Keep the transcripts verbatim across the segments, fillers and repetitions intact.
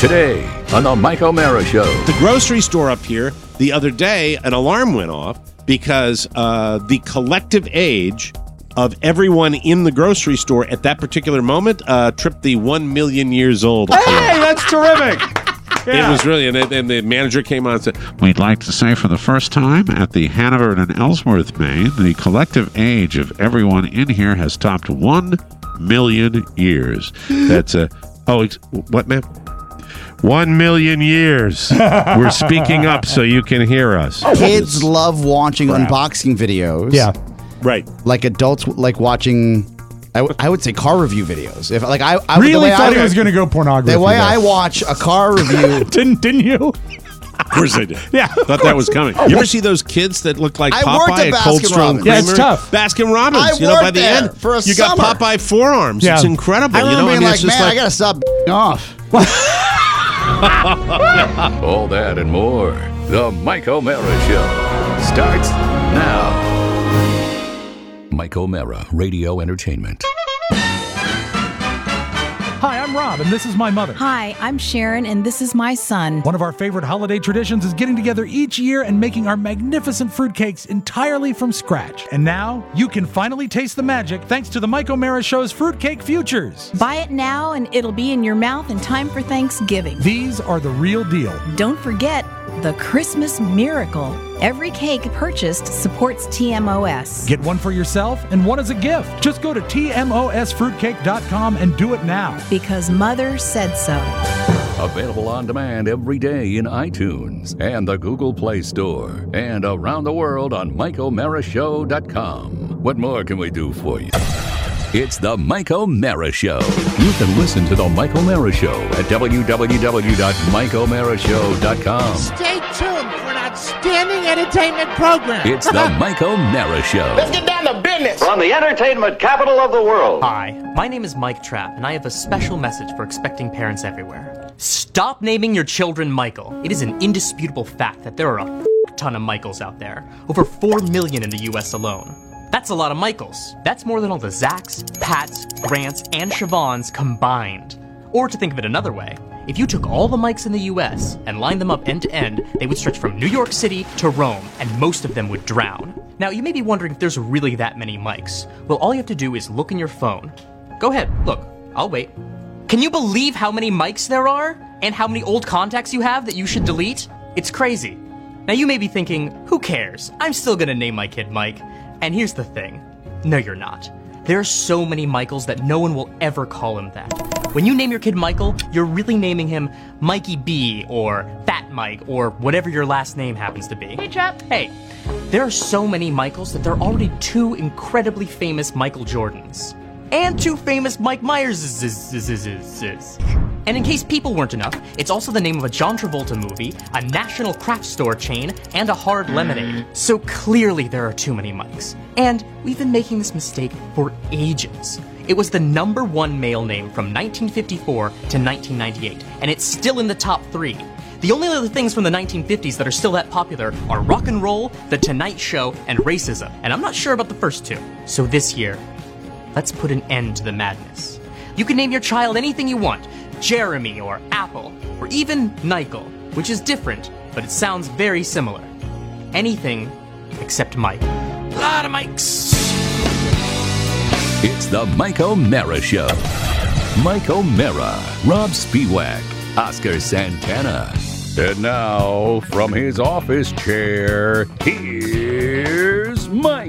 Today on the Mike O'Mara Show. The grocery store up here, the other day, an alarm went off because uh, the collective age of everyone in the grocery store at that particular moment uh, tripped the one million years old. Hey, that's terrific. Yeah. It was really, and, and the manager came on and said, "We'd like to say for the first time at the Hanover and Ellsworth, Maine, the collective age of everyone in here has topped one million years." That's a, oh, what, ma'am? One million years. We're speaking up so you can hear us. Kids love watching Crap. unboxing videos. Yeah. Right. Like adults like watching, I, w- I would say car review videos. If like I, I Really the way thought I, he was going to go pornography. The way there. I watch a car review. didn't didn't you? Of course I did. Yeah. Thought that was coming. You ever see those kids that look like I worked Popeye at at Cold Baskin Stone Robbins. Yeah, it's Creamery? tough. Baskin Robbins. I you know, by worked the there end, for a you summer. got Popeye forearms. Yeah. It's incredible. I you remember know, I being mean, like, it's just man, like, I got to stop off. All that and more. The Mike O'Mara Show starts now. Mike O'Mara Radio Entertainment. Hi, I'm Rob, and this is my mother. Hi, I'm Sharon, and this is my son. One of our favorite holiday traditions is getting together each year and making our magnificent fruitcakes entirely from scratch. And now, you can finally taste the magic thanks to the Mike O'Mara Show's Fruitcake Futures. Buy it now, and it'll be in your mouth in time for Thanksgiving. These are the real deal. Don't forget the Christmas Miracle. Every cake purchased supports T M O S. Get one for yourself and one as a gift. Just go to T M O S fruitcake dot com and do it now. Because Mother said so. Available on demand every day in iTunes and the Google Play Store and around the world on Mike O'Mara Show dot com. What more can we do for you? It's the Mike O'Mara Show. You can listen to the Mike O'Mara Show at w w w dot mike o'mara show dot com. Stay tuned for an outstanding entertainment program. It's the Mike O'Mara Show. Let's get down to business. From the entertainment capital of the world. Hi, my name is Mike Trapp, and I have a special message for expecting parents everywhere. Stop naming your children Michael. It is an indisputable fact that there are a f- ton of Michaels out there. Over four million in the U S alone. That's a lot of Michaels. That's more than all the Zachs, Pats, Grants, and Siobhans combined. Or to think of it another way, if you took all the Mikes in the U S and lined them up end to end, they would stretch from New York City to Rome, and most of them would drown. Now, you may be wondering if there's really that many Mikes. Well, all you have to do is look in your phone. Go ahead, look, I'll wait. Can you believe how many Mikes there are? And how many old contacts you have that you should delete? It's crazy. Now, you may be thinking, who cares? I'm still gonna name my kid Mike. And here's the thing. No, you're not. There are so many Michaels that no one will ever call him that. When you name your kid Michael, you're really naming him Mikey B, or Fat Mike, or whatever your last name happens to be. Hey, Trap. Hey, there are so many Michaels that there are already two incredibly famous Michael Jordans. And two famous Mike Myers. And in case people weren't enough, it's also the name of a John Travolta movie, a national craft store chain, and a hard lemonade. So clearly there are too many Mikes. And we've been making this mistake for ages. It was the number one male name from nineteen fifty-four to nineteen ninety-eight, and it's still in the top three. The only other things from the nineteen fifties that are still that popular are rock and roll, The Tonight Show, and racism. And I'm not sure about the first two. So this year, let's put an end to the madness. You can name your child anything you want. Jeremy or Apple, or even Nichel, which is different, but it sounds very similar. Anything except Mike. A lot of Mikes. It's the Mike O'Mara Show. Mike O'Mara, Rob Spiewak, Oscar Santana. And now, from his office chair, here's Mike.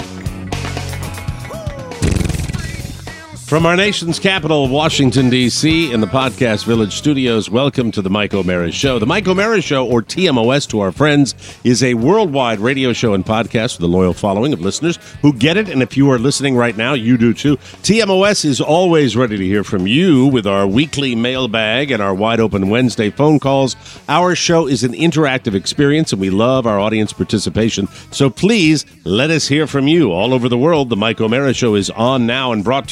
From our nation's capital, Washington, D C, in the Podcast Village studios, welcome to the Mike O'Mara Show. The Mike O'Mara Show, or T M O S to our friends, is a worldwide radio show and podcast with a loyal following of listeners who get it, and if you are listening right now, you do too. T M O S is always ready to hear from you with our weekly mailbag and our wide-open Wednesday phone calls. Our show is an interactive experience, and we love our audience participation, so please let us hear from you. All over the world, the Mike O'Mara Show is on now and brought to you by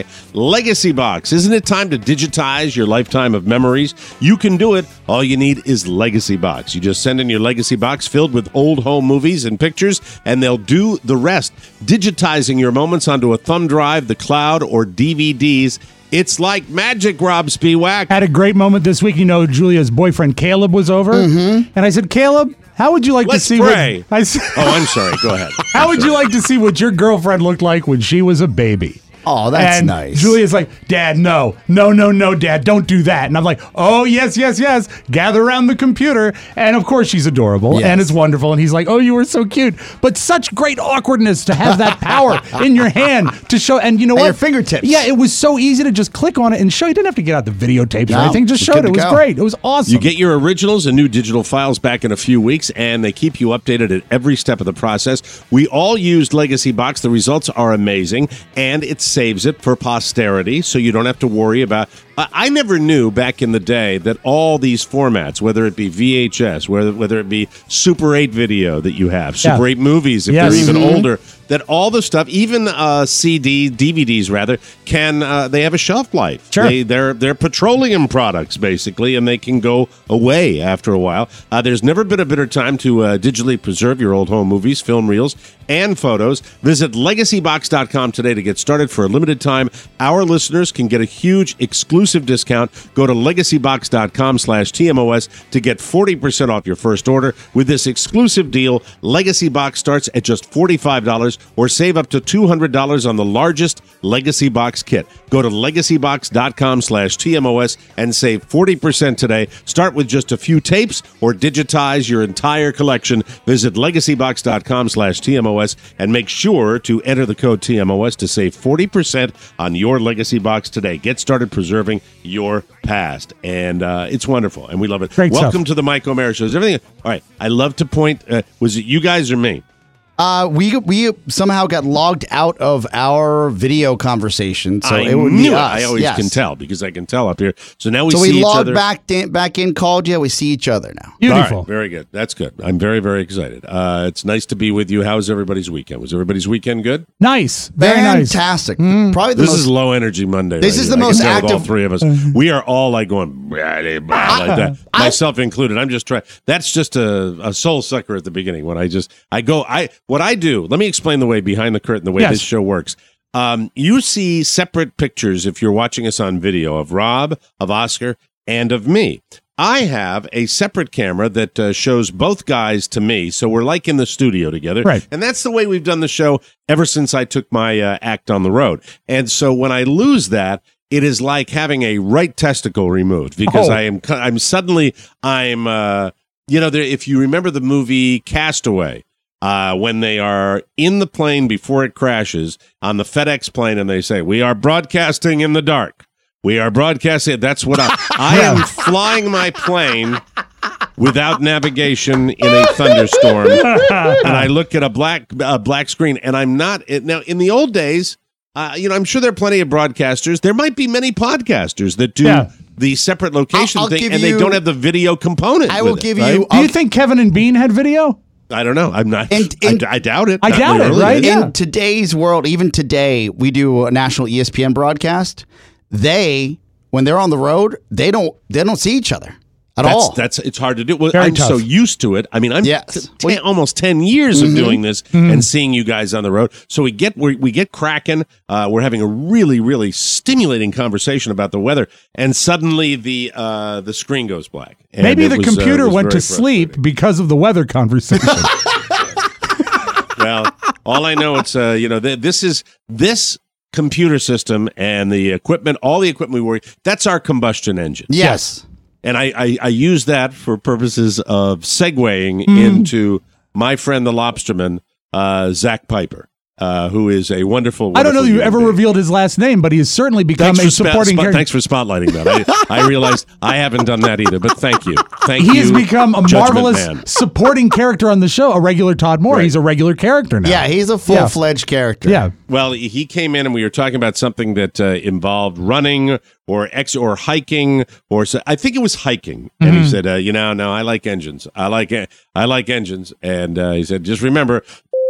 by Legacy Box. Isn't it time to digitize your lifetime of memories? You can do it. All you need is Legacy Box. You just send in your Legacy Box filled with old home movies and pictures, and they'll do the rest. Digitizing your moments onto a thumb drive, the cloud, or D V Ds. It's like magic, Rob Spiewak. Had a great moment this week. You know, Julia's boyfriend Caleb was over, mm-hmm. and I said, Caleb, how would you like Let's to see pray. what I said, Oh, I'm sorry. Go ahead. How would you like to see what your girlfriend looked like when she was a baby? Oh, that's and nice. Julia's like, Dad, no, no, no, no, Dad, don't do that. And I'm like, oh, yes, yes, yes. Gather around the computer. And of course, she's adorable Yes. and it's wonderful. And he's like, oh, you were so cute. But such great awkwardness to have that power in your hand to show. And you know At what? your fingertips. Yeah, it was so easy to just click on it and show. You didn't have to get out the videotapes or No, anything. Just it's showed good it. It to was go. great. It was awesome. You get your originals and new digital files back in a few weeks, and they keep you updated at every step of the process. We all used Legacy Box. The results are amazing, and it saves it for posterity, so you don't have to worry about... I, I never knew back in the day that all these formats, whether it be V H S, whether, whether it be Super eight video that you have, Super Yeah. eight movies if Yes. they're even Mhm. older, that all the stuff, even uh, C D, D V Ds rather, can uh, they have a shelf life. Sure. They, they're, they're petroleum products, basically, and they can go away after a while. Uh, there's never been a better time to uh, digitally preserve your old home movies, film reels, and photos. Visit legacy box dot com today to get started. For a limited time, our listeners can get a huge exclusive discount. Go to legacy box dot com slash T M O S to get forty percent off your first order. With this exclusive deal, Legacy Box starts at just forty-five dollars or save up to two hundred dollars on the largest Legacy Box kit. Go to legacy box dot com slash T M O S and save forty percent today. Start with just a few tapes or digitize your entire collection. Visit legacy box dot com slash T M O S and make sure to enter the code T M O S to save forty percent on your Legacy Box today. Get started preserving your past. And uh, it's wonderful, and we love it. Great Welcome stuff. to the Mike O'Mara Show. Is everything all right? I love to point. Uh, was it you guys or me? Uh, we we somehow got logged out of our video conversation, so I it would knew be it. us. I always yes. can tell because I can tell up here. So now we So see we each logged other. back in, back in, called you. We see each other now. Beautiful. All right, very good. That's good. I'm very, very excited. Uh, it's nice to be with you. How was everybody's weekend? Was everybody's weekend good? Nice. Very nice. Fantastic. Probably the This most. is low energy Monday. This right is here. the I most can tell with all active- three of us. We are all like going blah, blah, blah, like that, myself included. I'm just trying. That's just a, a soul sucker at the beginning when I just I go. I what I do. Let me explain the way behind the curtain, the way Yes. this show works. Um, you see separate pictures if you're watching us on video of Rob, of Oscar, and of me. I have a separate camera that uh, shows both guys to me, so we're like in the studio together. Right. And that's the way we've done the show ever since I took my uh, act on the road. And so when I lose that, it is like having a right testicle removed because Oh. I am I'm suddenly I'm uh, you know there, if you remember the movie Castaway. Uh, when they are in the plane before it crashes on the FedEx plane and they say, we are broadcasting in the dark. We are broadcasting. That's what I, I am flying my plane without navigation in a thunderstorm. And I look at a black, a black screen and I'm not it, now in the old days, uh, you know, I'm sure there are plenty of broadcasters. There might be many podcasters that do Yeah. the separate location I'll- I'll thing give and they you- don't have the video component. I will with it, give right? you. Do you think Kevin and Bean had video? I don't know. I'm not. And- and- I, I doubt it. I Not doubt in the it, early right? days. Yeah. In today's world, even today, we do a national E S P N broadcast. They, when they're on the road, they don't they don't see each other at That's, all. that's it's hard to do. Well, Very I'm tough. so used to it. I mean, I'm Yes. t- ten, almost ten years of doing this and seeing you guys on the road. So we get we we get cracking. Uh, we're having a really really stimulating conversation about the weather, and suddenly the uh, the screen goes black. And Maybe it the was, uh, computer it was went to very sleep because of the weather conversation. Well, all I know it's uh, you know th- this is this computer system and the equipment, all the equipment we work. That's our combustion engine. yes. And I, I, I use that for purposes of segueing Mm. into my friend the lobsterman, uh, Zach Piper, uh, who is a wonderful, wonderful I don't know that you human ever being. revealed his last name, but he has certainly become Thanks a for, spa- supporting spot- character. thanks for spotlighting that. I, I realized I haven't done that either, but thank you. Thank He you. has become a Judgment marvelous Man. supporting character on the show, a regular Todd Moore. Right. He's a regular character now. Yeah, he's a full fledged character. Yeah. Well, he came in and we were talking about something that uh, involved running or ex or hiking or so, I think it was hiking. And Mm-hmm. he said, uh, you know, no, I like engines. I like I like engines. And uh, he said, just remember,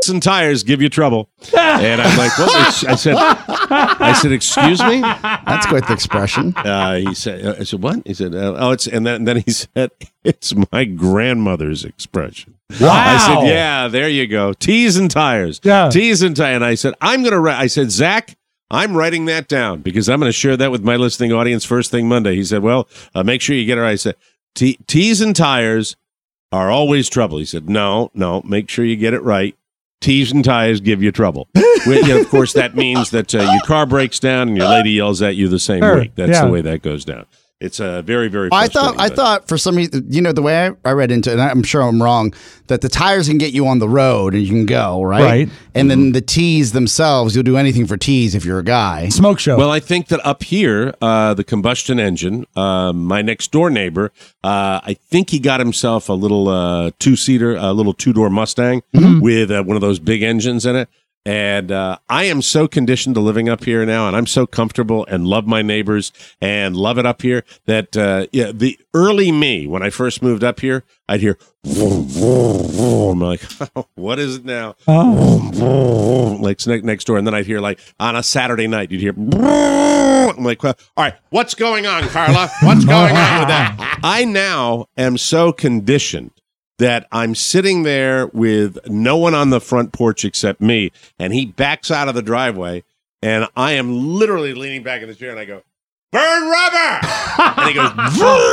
and tires give you trouble. And I'm like, what? I said, I said, excuse me? That's quite the expression. Uh, he said, uh, I said, what? He said, uh, oh, it's, and then, then he said, it's my grandmother's expression. Wow. I said, yeah, there you go. Tees and tires. Yeah. Tees and tires. And I said, I'm going to write, I said, Zach, I'm writing that down because I'm going to share that with my listening audience first thing Monday. He said, well, uh, make sure you get it right. I said, tees and tires are always trouble. He said, no, no, make sure you get it right. Tees and tires give you trouble. Well, you know, of course, that means that uh, your car breaks down and your lady yells at you the same Sure, week. That's yeah. the way that goes down. It's a uh, very, very. I thought I but- thought for some reason, you know, the way I, I read into it, and I'm sure I'm wrong, that the tires can get you on the road and you can go, right? Right. And then the tees themselves, you'll do anything for tees if you're a guy. Smoke show. Well, I think that up here, uh, the combustion engine, uh, my next door neighbor, uh, I think he got himself a little uh, two seater, a little two door Mustang Mm-hmm. with uh, one of those big engines in it. And uh, I am so conditioned to living up here now, and I'm so comfortable and love my neighbors and love it up here that uh, yeah, the early me when I first moved up here, I'd hear vroom, vroom, vroom. I'm like, oh, what is it now? Vroom, vroom, like next next door, and then I'd hear like on a Saturday night, you'd hear. Vroom. I'm like, well, all right, what's going on, Carla? What's going on with that? I now am so conditioned that I'm sitting there with no one on the front porch except me, and he backs out of the driveway, and I am literally leaning back in the chair, and I go, burn rubber! And he goes,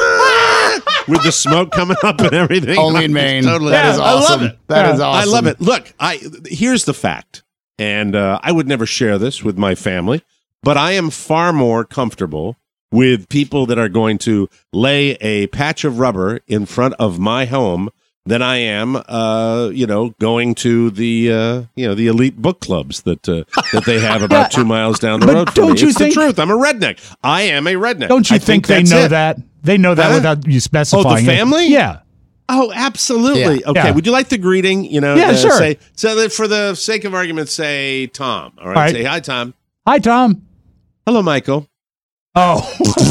with the smoke coming up and everything. Only in Maine. Totally. That is I love awesome. it. That Yeah, is awesome. I love it. Look, I here's the fact, and uh, I would never share this with my family, but I am far more comfortable with people that are going to lay a patch of rubber in front of my home than I am, uh, you know, going to the, uh, you know, the elite book clubs that uh, that they have about two miles down the But road from don't me. you It's think- the truth. I'm a redneck. I am a redneck. Don't you I think, they that's know it. that? They know that Huh? without you specifying. Oh, the it. family? Yeah. Oh, absolutely. Yeah. Okay. Yeah. Would you like the greeting? You know, Yeah, uh, sure. Say, so that for the sake of argument, say Tom. All right. All right. Say hi, Tom. Hi, Tom. Hello, Michael. Oh.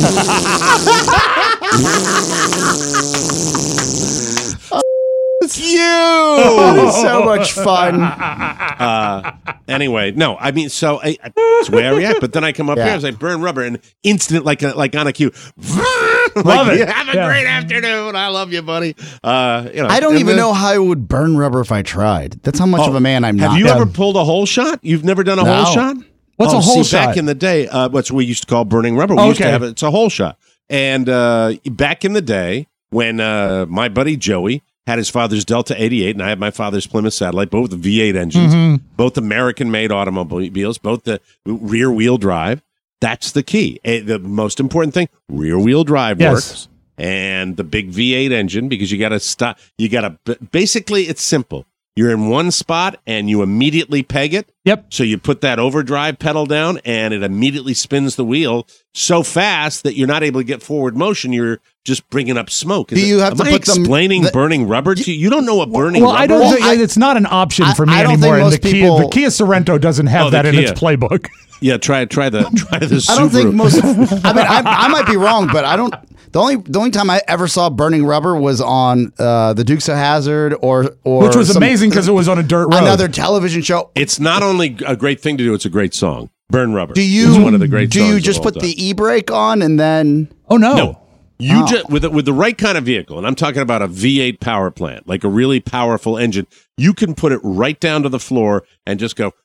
It's you. Oh, so much fun. uh, anyway, no, I mean, so I, I, that's the way I react. But then I come up Yeah. here, I was like, burn rubber, and instant, like a, like on a cue. Love Like, it. Have a Yeah. great afternoon. I love you, buddy. Uh, you know, I don't and even then- know how I would burn rubber if I tried. That's how much Oh, of a man I'm Have not. you Yeah. ever pulled a hole shot? You've never done a No. hole shot? What's Oh, a hole see, Back shot? in the day, uh, what's we used to call burning rubber. We used to Okay. have it. It's a hole shot. And uh, back in the day, when uh, my buddy Joey had his father's Delta eighty-eight, and I had my father's Plymouth Satellite, both V eight engines, Mm-hmm. both American-made automobiles, both the rear-wheel drive. That's the key. Eh, The most important thing: rear-wheel drive Yes. works, and the big V eight engine, because you got to stop. You got to. Basically, it's simple. You're in one spot, and you immediately peg it. Yep. So you put that overdrive pedal down, and it immediately spins the wheel so fast that you're not able to get forward motion. You're just bringing up smoke. Is Do it- you have am to I put them- explaining the- burning rubber to you? You don't know what burning Well, rubber I don't is? think I- it's not an option I- for me I don't anymore. think And most the Kia, people- the Kia Sorento doesn't have Oh, the that in Kia. its playbook. Yeah, try try the try the Subaru. I don't think most. I mean, I, I might be wrong, but I don't. The only the only time I ever saw burning rubber was on uh, the Dukes of Hazzard or or Which was some- amazing because it was on a dirt road. another television show. It's not only a great thing to do; it's a great song. Burn rubber. Do you It's one of the great do songs you of just all put time. the e brake on and then? Oh, no. No. You Oh. just with with the right kind of vehicle, and I'm talking about a V eight power plant, like a really powerful engine. You can put it right down to the floor and just go.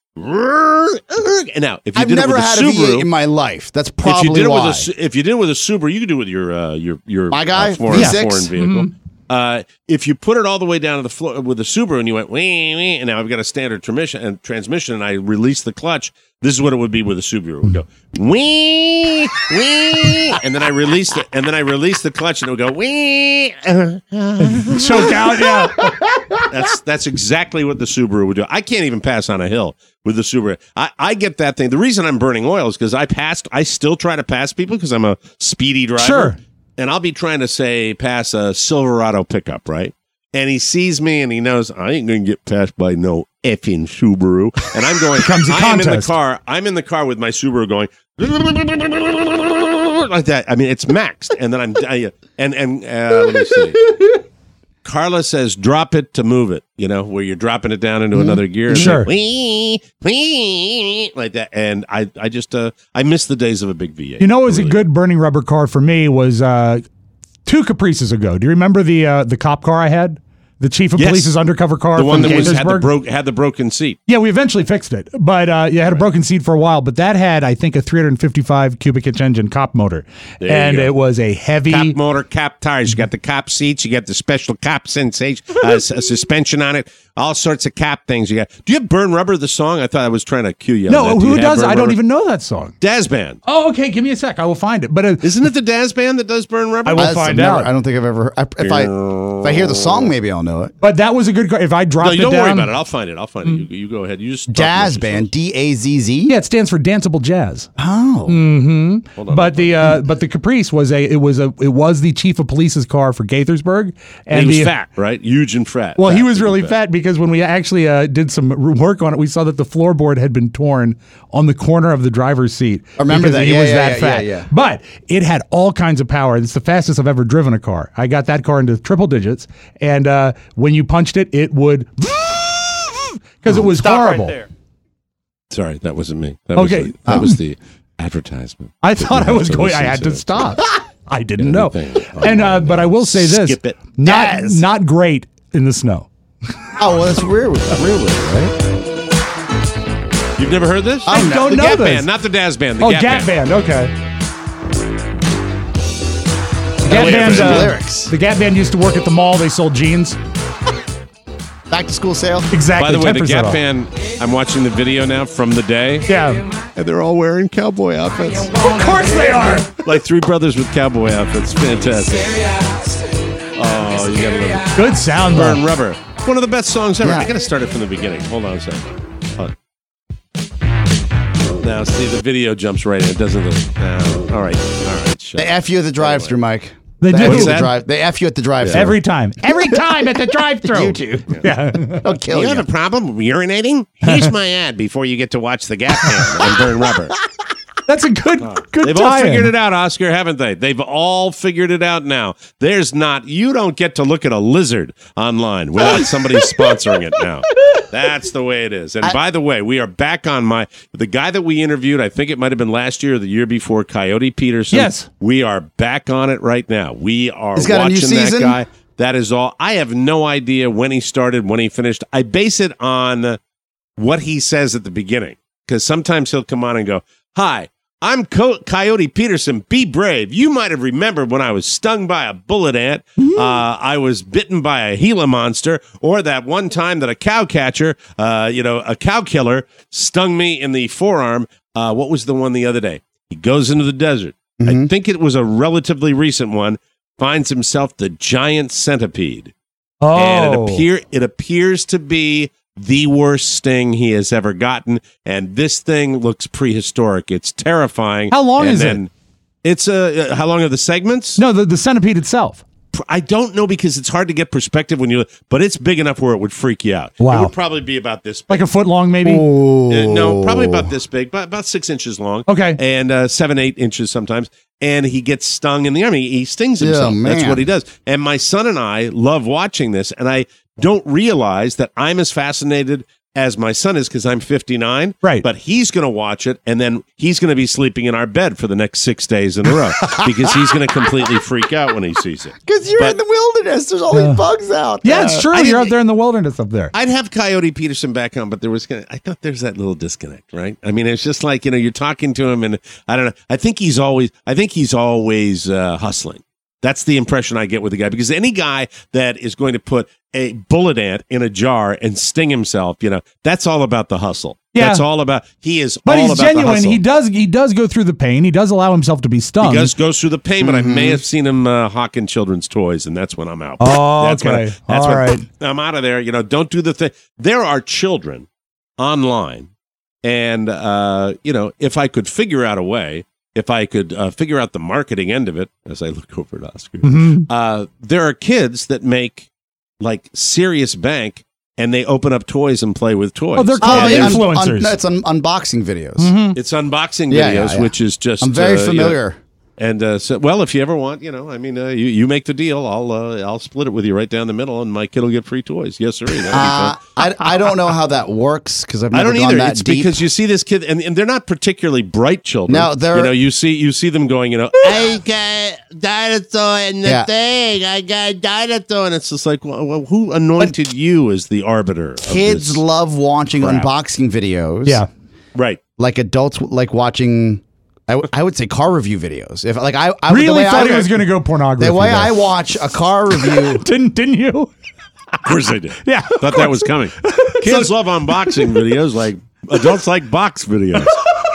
And now, if you I've did never it with had a a V Subaru, eight in my life. That's if probably you did it why. with a Su- if you did it with a Subaru, you could do it with your uh, your your My guy? uh, foreign, V six? foreign vehicle. Uh, if you put it all the way down to the floor with the Subaru and you went wee, wee, and now I've got a standard transmission and transmission and I release the clutch, this is what it would be with a Subaru. It would go wee wee, and then I release the and then I release the clutch and it would go wee. Choke out, yeah. That's that's exactly what the Subaru would do. I can't even pass on a hill with the Subaru. I, I get that thing. The reason I'm burning oil is because I passed. I still try to pass people because I'm a speedy driver. Sure. And I'll be trying to say pass a Silverado pickup, right? And he sees me and he knows I ain't gonna get passed by no effing Subaru. And I'm going. Becomes a I'm in the contest. car. I'm in the car with my Subaru going like that. I mean, it's maxed. And then I'm I, and and uh, let me see. Carla says, drop it to move it, you know, where you're dropping it down into mm-hmm. another gear. And sure. Like, wee, wee, like that. And I, I just, uh, I miss the days of a big V eight. You know what was really. a good burning rubber car for me was uh, two Caprices ago. Do you remember the uh, the cop car I had? The chief of yes. police's undercover car, the one from that was, had, the Gaithersburg? bro- had the broken seat. Yeah, we eventually fixed it, but uh, yeah, had a broken seat for a while. But that had, I think, a three hundred fifty-five cubic inch engine cop motor, There and you go. it was a heavy Cop motor, cop tires. You got the cop seats. You got the special cop sensation, uh, s- suspension on it. All sorts of cop things. You got. Do you have Burn Rubber, the song? I thought I was trying to cue you. No, on that. Do who you have does? Burn I don't Rubber? even know that song. Daz Band. Oh, okay. Give me a sec. I will find it. But uh, Isn't it the Daz Band that does Burn Rubber? I will I've find never- out. I don't think I've ever. I, if I if I hear the song, maybe I'll know it. But that was a good car. If I dropped No, you it don't down, worry about it. I'll find it. I'll find it. You, you go ahead. You just talk Jazz about Band, yourself. D A Z Z. Yeah, it stands for danceable jazz. Oh, Hold on. But the uh, but the Caprice was a it was a it was the chief of police's car for Gaithersburg, and he was the, fat, right? Huge and fat. Well, Fat, he was big really and fat because when we actually uh, did some r- work on it, we saw that the floorboard had been torn on the corner of the driver's seat. I remember because that. He Yeah, was yeah, that yeah, fat. yeah, yeah. But it had all kinds of power. It's the fastest I've ever driven a car. I got that car into triple digits, and uh, when you punched it, it would because it was horrible. Sorry, that wasn't me. That Okay. was the, that was the advertisement. I that thought you I was have to going. I listen had to to. stop. I didn't know. Everything. And uh, but I will say this: Skip it. not Yes. not great in the snow. oh, well, that's rear rear wheel, right? You've never heard this? I don't the know Gap this. Band, not the Daz Band. The Oh, Gap, Gap Band. Band. Okay. Gap wait for Band. some uh, lyrics. The Gap Band used to work at the mall. They sold jeans. Back to school sale. Exactly. By the way, the ten percent Gap off. Band, I'm watching the video now from the day, Yeah. and they're all wearing cowboy outfits. Of course they are. Like three brothers with cowboy outfits. Fantastic. Oh, you gotta love it. Good sound, Burn though. Rubber. One of the best songs ever. Yeah. I gotta start it from the beginning. Hold on a second. Hold on. Now, see, the video jumps right in. It doesn't. Uh, all right. All right. Shut They up. F you at the drive-through, Mike. They F do. you What's at the that? drive. They F you at the drive-through. Every time. Every time at the drive-through. YouTube. Yeah. They'll kill You you. have a problem urinating? Here's my ad before you get to watch the Gap Band on Burn Rubber. That's a good, good They've all tie-in. figured it out, Oscar, haven't they? They've all figured it out now. There's not, you don't get to look at a lizard online without somebody sponsoring it now. That's the way it is. And I- by the way, we are back on my, the guy that we interviewed, I think it might have been last year or the year before, Coyote Peterson. Yes. We are back on it right now. We are He's got a new watching that season? guy. That is all. I have no idea when he started, when he finished. I base it on what he says at the beginning. Because sometimes he'll come on and go, hi, I'm Co- Coyote Peterson. Be brave. You might have remembered when I was stung by a bullet ant, uh, I was bitten by a Gila monster, or that one time that a cow catcher, uh, you know, a cow killer, stung me in the forearm. Uh, what was the one the other day? He goes into the desert. I think it was a relatively recent one. Finds himself the giant centipede. Oh. And it appear it appears to be the worst sting he has ever gotten, and this thing looks prehistoric. It's terrifying. How long and is then it? It's uh, uh, how long are the segments? No, the, the centipede itself. I don't know because it's hard to get perspective when you. But it's big enough where it would freak you out. Wow. It would probably be about this big. Like a foot long, maybe? Uh, no, probably about this big, but about six inches long. Okay. And uh, seven, eight inches sometimes. And he gets stung in the army. He stings Yeah, himself. That's man. what he does. And my son and I love watching this. And I don't realize that I'm as fascinated as my son is because I'm fifty-nine. Right. But he's going to watch it. And then he's going to be sleeping in our bed for the next six days in a row because he's going to completely freak out when he sees it. Because you're But- in the wilderness. There's all these bugs out. Yeah, it's true. I You're didn't- out there in the wilderness up there. I'd have Coyote Peterson back on, but there was gonna, I thought there's that little disconnect, right? I mean, it's just like, you know, you're talking to him and I don't know. I think he's always, I think he's always uh, hustling. That's the impression I get with the guy because any guy that is going to put a bullet ant in a jar and sting himself, you know, that's all about the hustle. Yeah. That's all about, he is But all he's about the genuine. hustle. He does he does go through the pain. He does allow himself to be stung. He goes, goes through the pain, but I may have seen him uh, hawking children's toys, and that's when I'm out. Oh, that's when I- okay. that's All when right. I'm out of there. You know, don't do the thing. There are children online, and uh, you know, if I could figure out a way, if I could uh, figure out the marketing end of it, as I look over at Oscar, Mhm. uh, there are kids that make like serious bank, and they open up toys and play with toys. Oh, they're called Oh, And yeah, there's- un- influencers. un- no, it's un- unboxing videos. Mhm. It's unboxing videos, Yeah, yeah, yeah. which is just I'm very uh, you know, familiar. And uh, so, well, if you ever want, you know, I mean, uh, you you make the deal. I'll uh, I'll split it with you right down the middle, and my kid will get free toys. Yes, sir. Uh, I I don't know how that works because I've never I don't gone either. that It's deep. because you see this kid, and, and they're not particularly bright children. No, they're- you know, you see you see them going, you know, I got dinosaur in the Yeah. thing. I got dinosaur. and it's just like, well, well, who anointed you as the arbiter? of Kids this? love watching crap. unboxing videos. Yeah. Right. Like adults like watching. I, w- I would say car review videos. If like I, I the Really way thought I, he was going to go pornography. The way there. I watch a car review. didn't didn't you? Of course I did. Yeah, of Thought that was coming. Kids love unboxing videos like adults like box videos.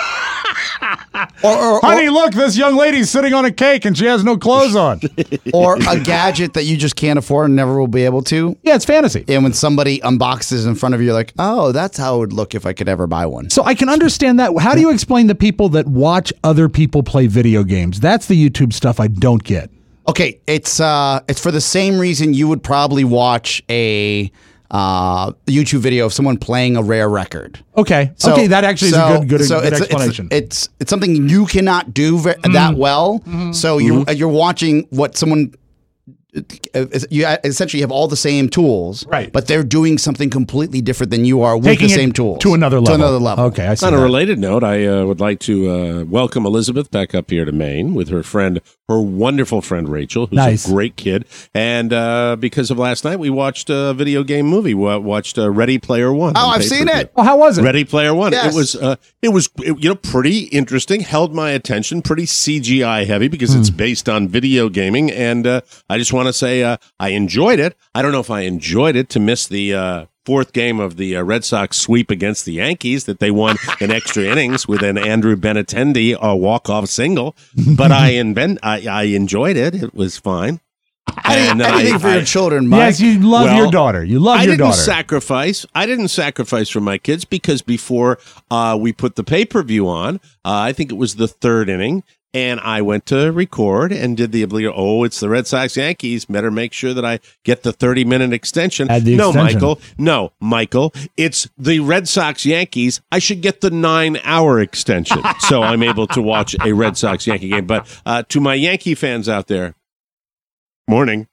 Or, or, Honey, look, this young lady's sitting on a cake and she has no clothes on. or a gadget that you just can't afford and never will be able to. Yeah, it's fantasy. And when somebody unboxes in front of you, you're like, oh, that's how it would look if I could ever buy one. So I can understand that. How do you explain the people that watch other people play video games? That's the YouTube stuff I don't get. Okay, it's uh, it's for the same reason you would probably watch a uh, YouTube video of someone playing a rare record. Okay. So- okay, that actually so- is a good good, so good it's, explanation. It's, it's it's something you cannot do ve- Mm-hmm. that well. So you're you're watching what someone. uh, You essentially have all the same tools, Right. But they're doing something completely different than you are with Taking the it same tools to another level. To another level. Okay, I see On a that. related note, I uh, would like to uh, welcome Elizabeth back up here to Maine with her friend, her wonderful friend Rachel, who's Nice. a great kid. And uh, because of last night, we watched a video game movie. We watched uh, Ready Player One. Oh, on I've seen pay-per-view. it. Oh, how was it? Ready Player One. Yes. It was, uh, it was, it, you know, pretty interesting. Held my attention. Pretty C G I heavy because Hmm. it's based on video gaming, and uh, I just want to say uh, I enjoyed it. I don't know if I enjoyed it to miss the uh, fourth game of the uh, Red Sox sweep against the Yankees that they won in extra innings with an Andrew Benintendi uh, walk-off single, but I, inven- I I enjoyed it. It was fine. And then Anything I- for I- your children, Mike. Yes, you love Well, your daughter. You love I your didn't daughter. sacrifice. I didn't sacrifice for my kids because before uh, we put the pay per view on, uh, I think it was the third inning, and I went to record and did the obligatory. Oh, it's the Red Sox Yankees. Better make sure that I get the thirty minute extension. Add the no, extension. Michael. No, Michael. It's the Red Sox Yankees. I should get the nine hour extension so I'm able to watch a Red Sox Yankee game. But uh, to my Yankee fans out there, morning.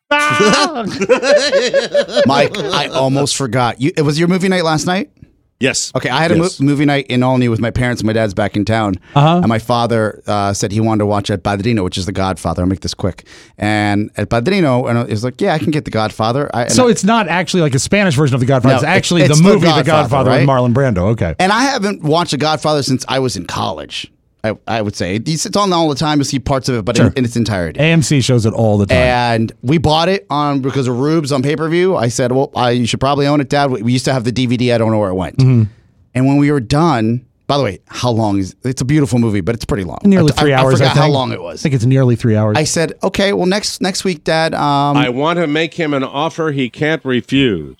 Mike, I almost forgot. You, it was your movie night last night? Yes. Okay, I had a Yes. mo- movie night in Albany with my parents. My dad's back in town, Uh-huh. and my father uh, said he wanted to watch El Padrino, which is The Godfather. I'll make this quick. And El Padrino, and it was like, yeah, I can get The Godfather. I, and So I- it's not actually like a Spanish version of The Godfather. No, it's it's- actually it's the The movie The Godfather, Godfather right? with Marlon Brando. Okay. and I haven't watched The Godfather since I was in college. I, I would say it's it's on all the time. You see parts of it, but Sure. in, in its entirety. A M C shows it all the time. And we bought it on because of Rubes on pay per view. I said, "Well, I, you should probably own it, Dad." We we used to have the D V D. I don't know where it went. Mm-hmm. And when we were done, by the way, how long is? It's a beautiful movie, but it's pretty long. Nearly I, three I, hours. I forgot think. how long it was. I think it's nearly three hours. I said, "Okay, well next next week, Dad." Um, I want to make him an offer he can't refuse.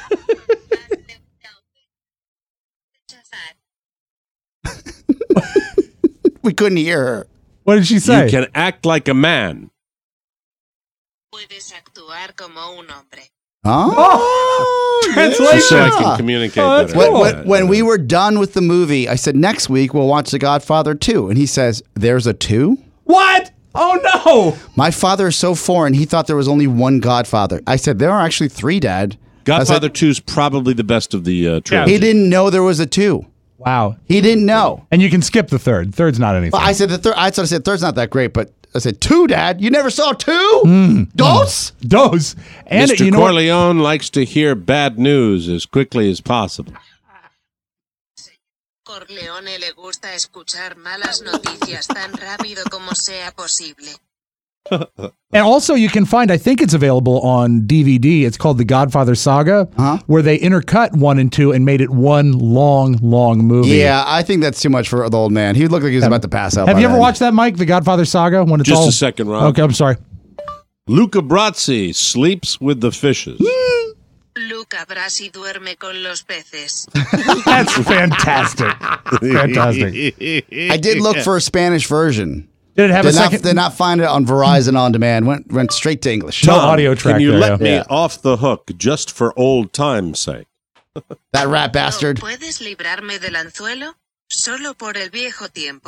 we couldn't hear her. what did she say? You can act like a man. Puedes actuar como un hombre. Oh, Translation. Just so I can communicate Oh, that's better. When, when, when we were done with the movie, I said, "Next week we'll watch The Godfather two," and he says, "There's a two?" What? Oh no! My father is so foreign; he thought there was only one Godfather. I said, "There are actually three, Dad." Godfather two is probably the best of the uh, trilogy. He didn't know there was a two. Wow. He didn't know. And you can skip the third. Third's not anything. Well, I said the third. I sort of said third's not that great, but I said two, Dad. You never saw two? Dos? Those. And Mister you know what? Corleone likes to hear bad news as quickly as possible. Corleone le gusta escuchar malas noticias tan rápido como sea posible. And also, you can find, I think it's available on D V D. It's called The Godfather Saga, Uh-huh. where they intercut one and two and made it one long, long movie. Yeah, I think that's too much for the old man. He looked like he was about to pass out. Have by you ever then. watched that, Mike? The Godfather Saga? When it's Just all... a second, Rob. Okay, I'm sorry. Luca Brasi sleeps with the fishes. Luca Brasi duerme con los peces. That's fantastic. Fantastic. I did look for a Spanish version. Did it have Did a not, second? did not find it on Verizon On Demand. Went went straight to English. No audio track Can you there, let yeah. me Yeah. off the hook just for old time's sake? That rat bastard. ¿Puedes librarme del anzuelo? Solo por el viejo tiempo.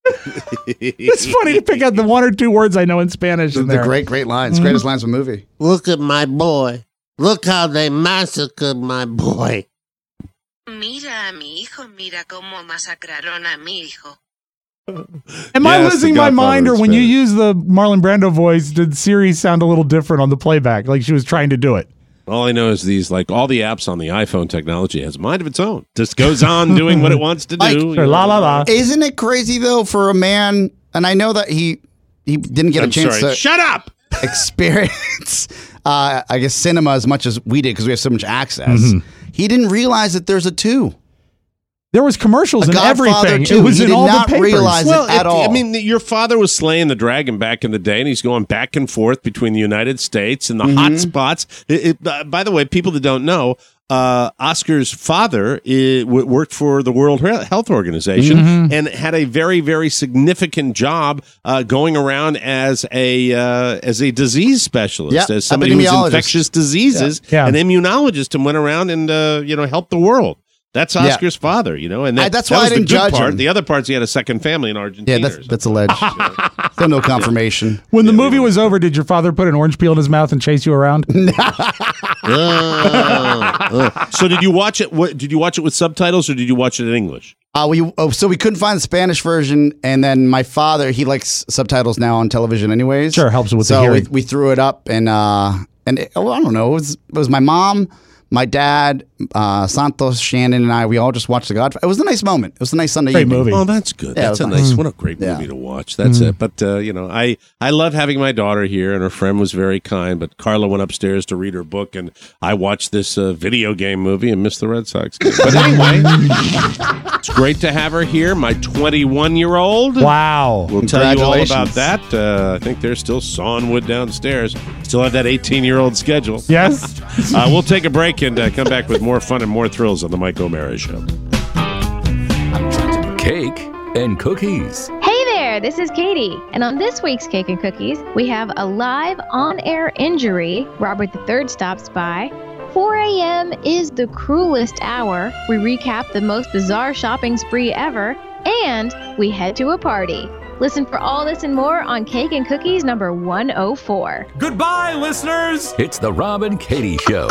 It's funny to pick out the one or two words I know in Spanish. The, in the there. great, great lines. Mm-hmm. Greatest lines of the movie. Look at my boy. Look how they massacred my boy. Mira a mi hijo, mira cómo masacraron a mi hijo. Am I Yes, losing the my Godfather mind, or is when you Spanish. use the Marlon Brando voice, did Siri sound a little different on the playback, like she was trying to do it? All I know is these, like all the apps on the iPhone technology has a mind of its own. Just goes on doing what it wants to do. Like, you know. La la la. Isn't it crazy though for a man? And I know that he he didn't get I'm a chance sorry. to Shut up. experience, uh, I guess, cinema as much as we did because we have so much access. Mhm. He didn't realize that there's a two. There was commercials A and Godfather everything. two. It was He in did all not the papers. realize it. Well, at it- all. I mean, your father was slaying the dragon back in the day, and he's going back and forth between the United States and the hot spots. It, it, uh, by the way, people that don't know, uh, Oscar's father i- w- worked for the World He- Health Organization Mhm. and had a very, very significant job uh, going around as a uh, as a disease specialist, Yep, as somebody who's epidemiologist. infectious diseases, Yeah. an immunologist, and went around and uh, you know helped the world. That's Yeah. Oscar's father, you know, and that, I- that's that why was I didn't the good judge part. him. The other parts, he had a second family in Argentina. Yeah, or that's something. that's alleged. Still no confirmation. When the movie was over, did your father put an orange peel in his mouth and chase you around? So did you watch it? What, did you watch it with subtitles or did you watch it in English? Uh, we oh, so we couldn't find the Spanish version, and then my father, he likes subtitles now on television, anyways. Sure, helps with the so we, hearing. we threw it up, and uh, and it, oh, I don't know, it was it was my mom, my dad, uh, Santos, Shannon, and I. We all just watched The Godfather. It was a nice moment. It was a nice Sunday Great evening. movie. Oh, that's good. Yeah, that's it a was nice. nice. What a great Yeah. movie to watch. That's it. But uh, you know, I I love having my daughter here, and her friend was very kind. But Carla went upstairs to read her book, and I watched this uh, video game movie and missed the Red Sox game. But anyway, it's great to have her here. My twenty-one year old. Wow. We'll tell you all about Congratulations. that. Uh, I think they're still sawing wood downstairs. Still have that eighteen-year-old schedule. Yes? Uh, we'll take a break and uh, come back with more fun and more thrills on the Mike O'Mara Show. Cake and cookies. Hey there, this is Katie, and on this week's Cake and Cookies, we have a live on-air injury. Robert the Third stops by. four a.m. is the cruelest hour. We recap the most bizarre shopping spree ever, and we head to a party. Listen for all this and more on Cake and Cookies number one oh four. Goodbye, listeners. It's the Rob and Katie Show.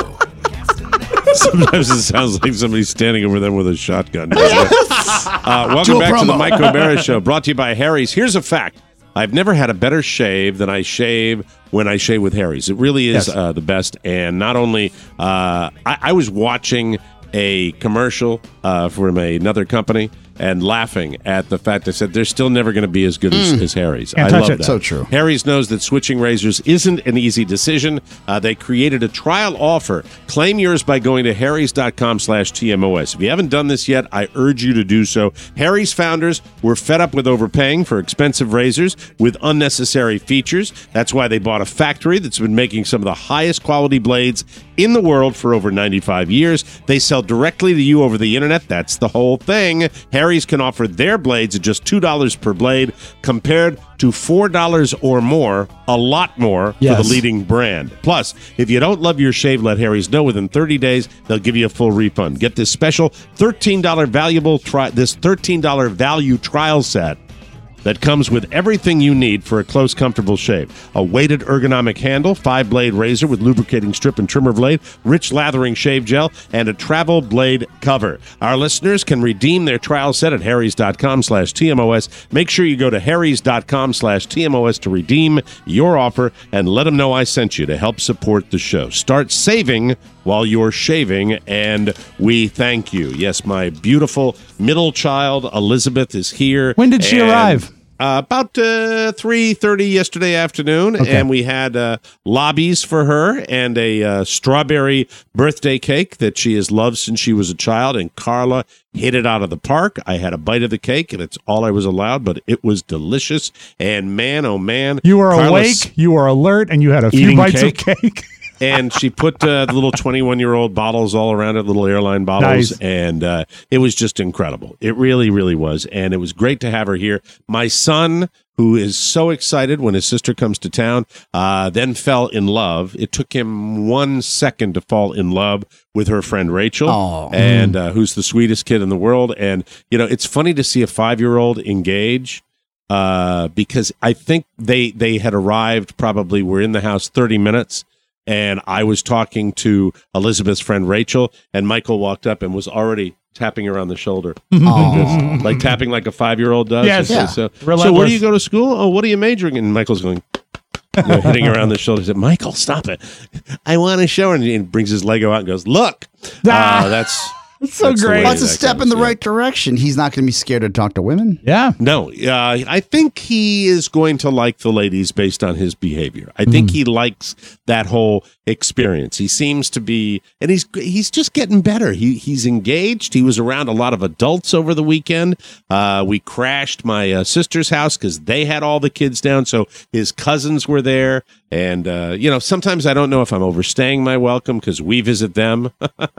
Sometimes it sounds like somebody's standing over them with a shotgun. doesn't it? uh, welcome Do a back to the promo. Mike O'Mara Show, brought to you by Harry's. Here's a fact. I've never had a better shave than I shave when I shave with Harry's. It really is Yes. uh, the best. And not only, uh, I, I was watching a commercial uh, from another company and laughing at the fact I said they're still never going to be as good as, as Harry's. Can't I touch love it. that. So true. Harry's knows that switching razors isn't an easy decision. Uh, they created a trial offer. Claim yours by going to harrys.com slash TMOS. If you haven't done this yet, I urge you to do so. Harry's founders were fed up with overpaying for expensive razors with unnecessary features. That's why they bought a factory that's been making some of the highest quality blades in the world for over ninety-five years. They sell directly to you over the internet. That's the whole thing. Harry's can offer their blades at just two dollars per blade compared to four dollars or more, a lot more Yes. for the leading brand. Plus, if you don't love your shave, let Harry's know. Within thirty days, they'll give you a full refund. Get this special thirteen dollars valuable tri- this thirteen dollars value trial set that comes with everything you need for a close, comfortable shave. A weighted ergonomic handle, five-blade razor with lubricating strip and trimmer blade, rich lathering shave gel, and a travel blade cover. Our listeners can redeem their trial set at harrys.com slash TMOS. Make sure you go to harrys.com slash TMOS to redeem your offer and let them know I sent you to help support the show. Start saving while you're shaving, and we thank you. Yes, my beautiful middle child, Elizabeth, is here. When did she and, arrive? Uh, about uh, three thirty yesterday afternoon, Okay. and we had uh, lobbies for her and a uh, strawberry birthday cake that she has loved since she was a child, and Carla hit it out of the park. I had a bite of the cake, and it's all I was allowed, but it was delicious, and man, oh man. You were Carla's- awake, you were alert, and you had a few Eating bites cake. of cake. and she put uh, the little twenty-one-year-old bottles all around it, little airline bottles, Nice. and uh, it was just incredible. It really, really was, and it was great to have her here. My son, who is so excited when his sister comes to town, uh, then fell in love. It took him one second to fall in love with her friend Rachel, Aw. and uh, who's the sweetest kid in the world. And, you know, it's funny to see a five-year-old engage uh, because I think they they had arrived. Probably were in the house thirty minutes. And I was talking to Elizabeth's friend Rachel, and Michael walked up and was already tapping her on the shoulder, like, this, like tapping like a five-year-old does. Yes. Yeah. So, so where do you go to school? Oh, what are you majoring in? And Michael's going, you know, hitting her on the shoulder. He said, Michael, stop it. I want to show her. And he brings his Lego out and goes, look. Ah. Uh, that's... It's so That's great. Well, it's a step in the right direction. He's not going to be scared to talk to women. Yeah. No, uh, I think he is going to like the ladies based on his behavior. I think mm. he likes that whole experience. He seems to be, and he's he's just getting better. He he's engaged. He was around a lot of adults over the weekend. Uh, we crashed my uh, sister's house because they had all the kids down, so his cousins were there. And, uh, you know, sometimes I don't know if I'm overstaying my welcome because we visit them.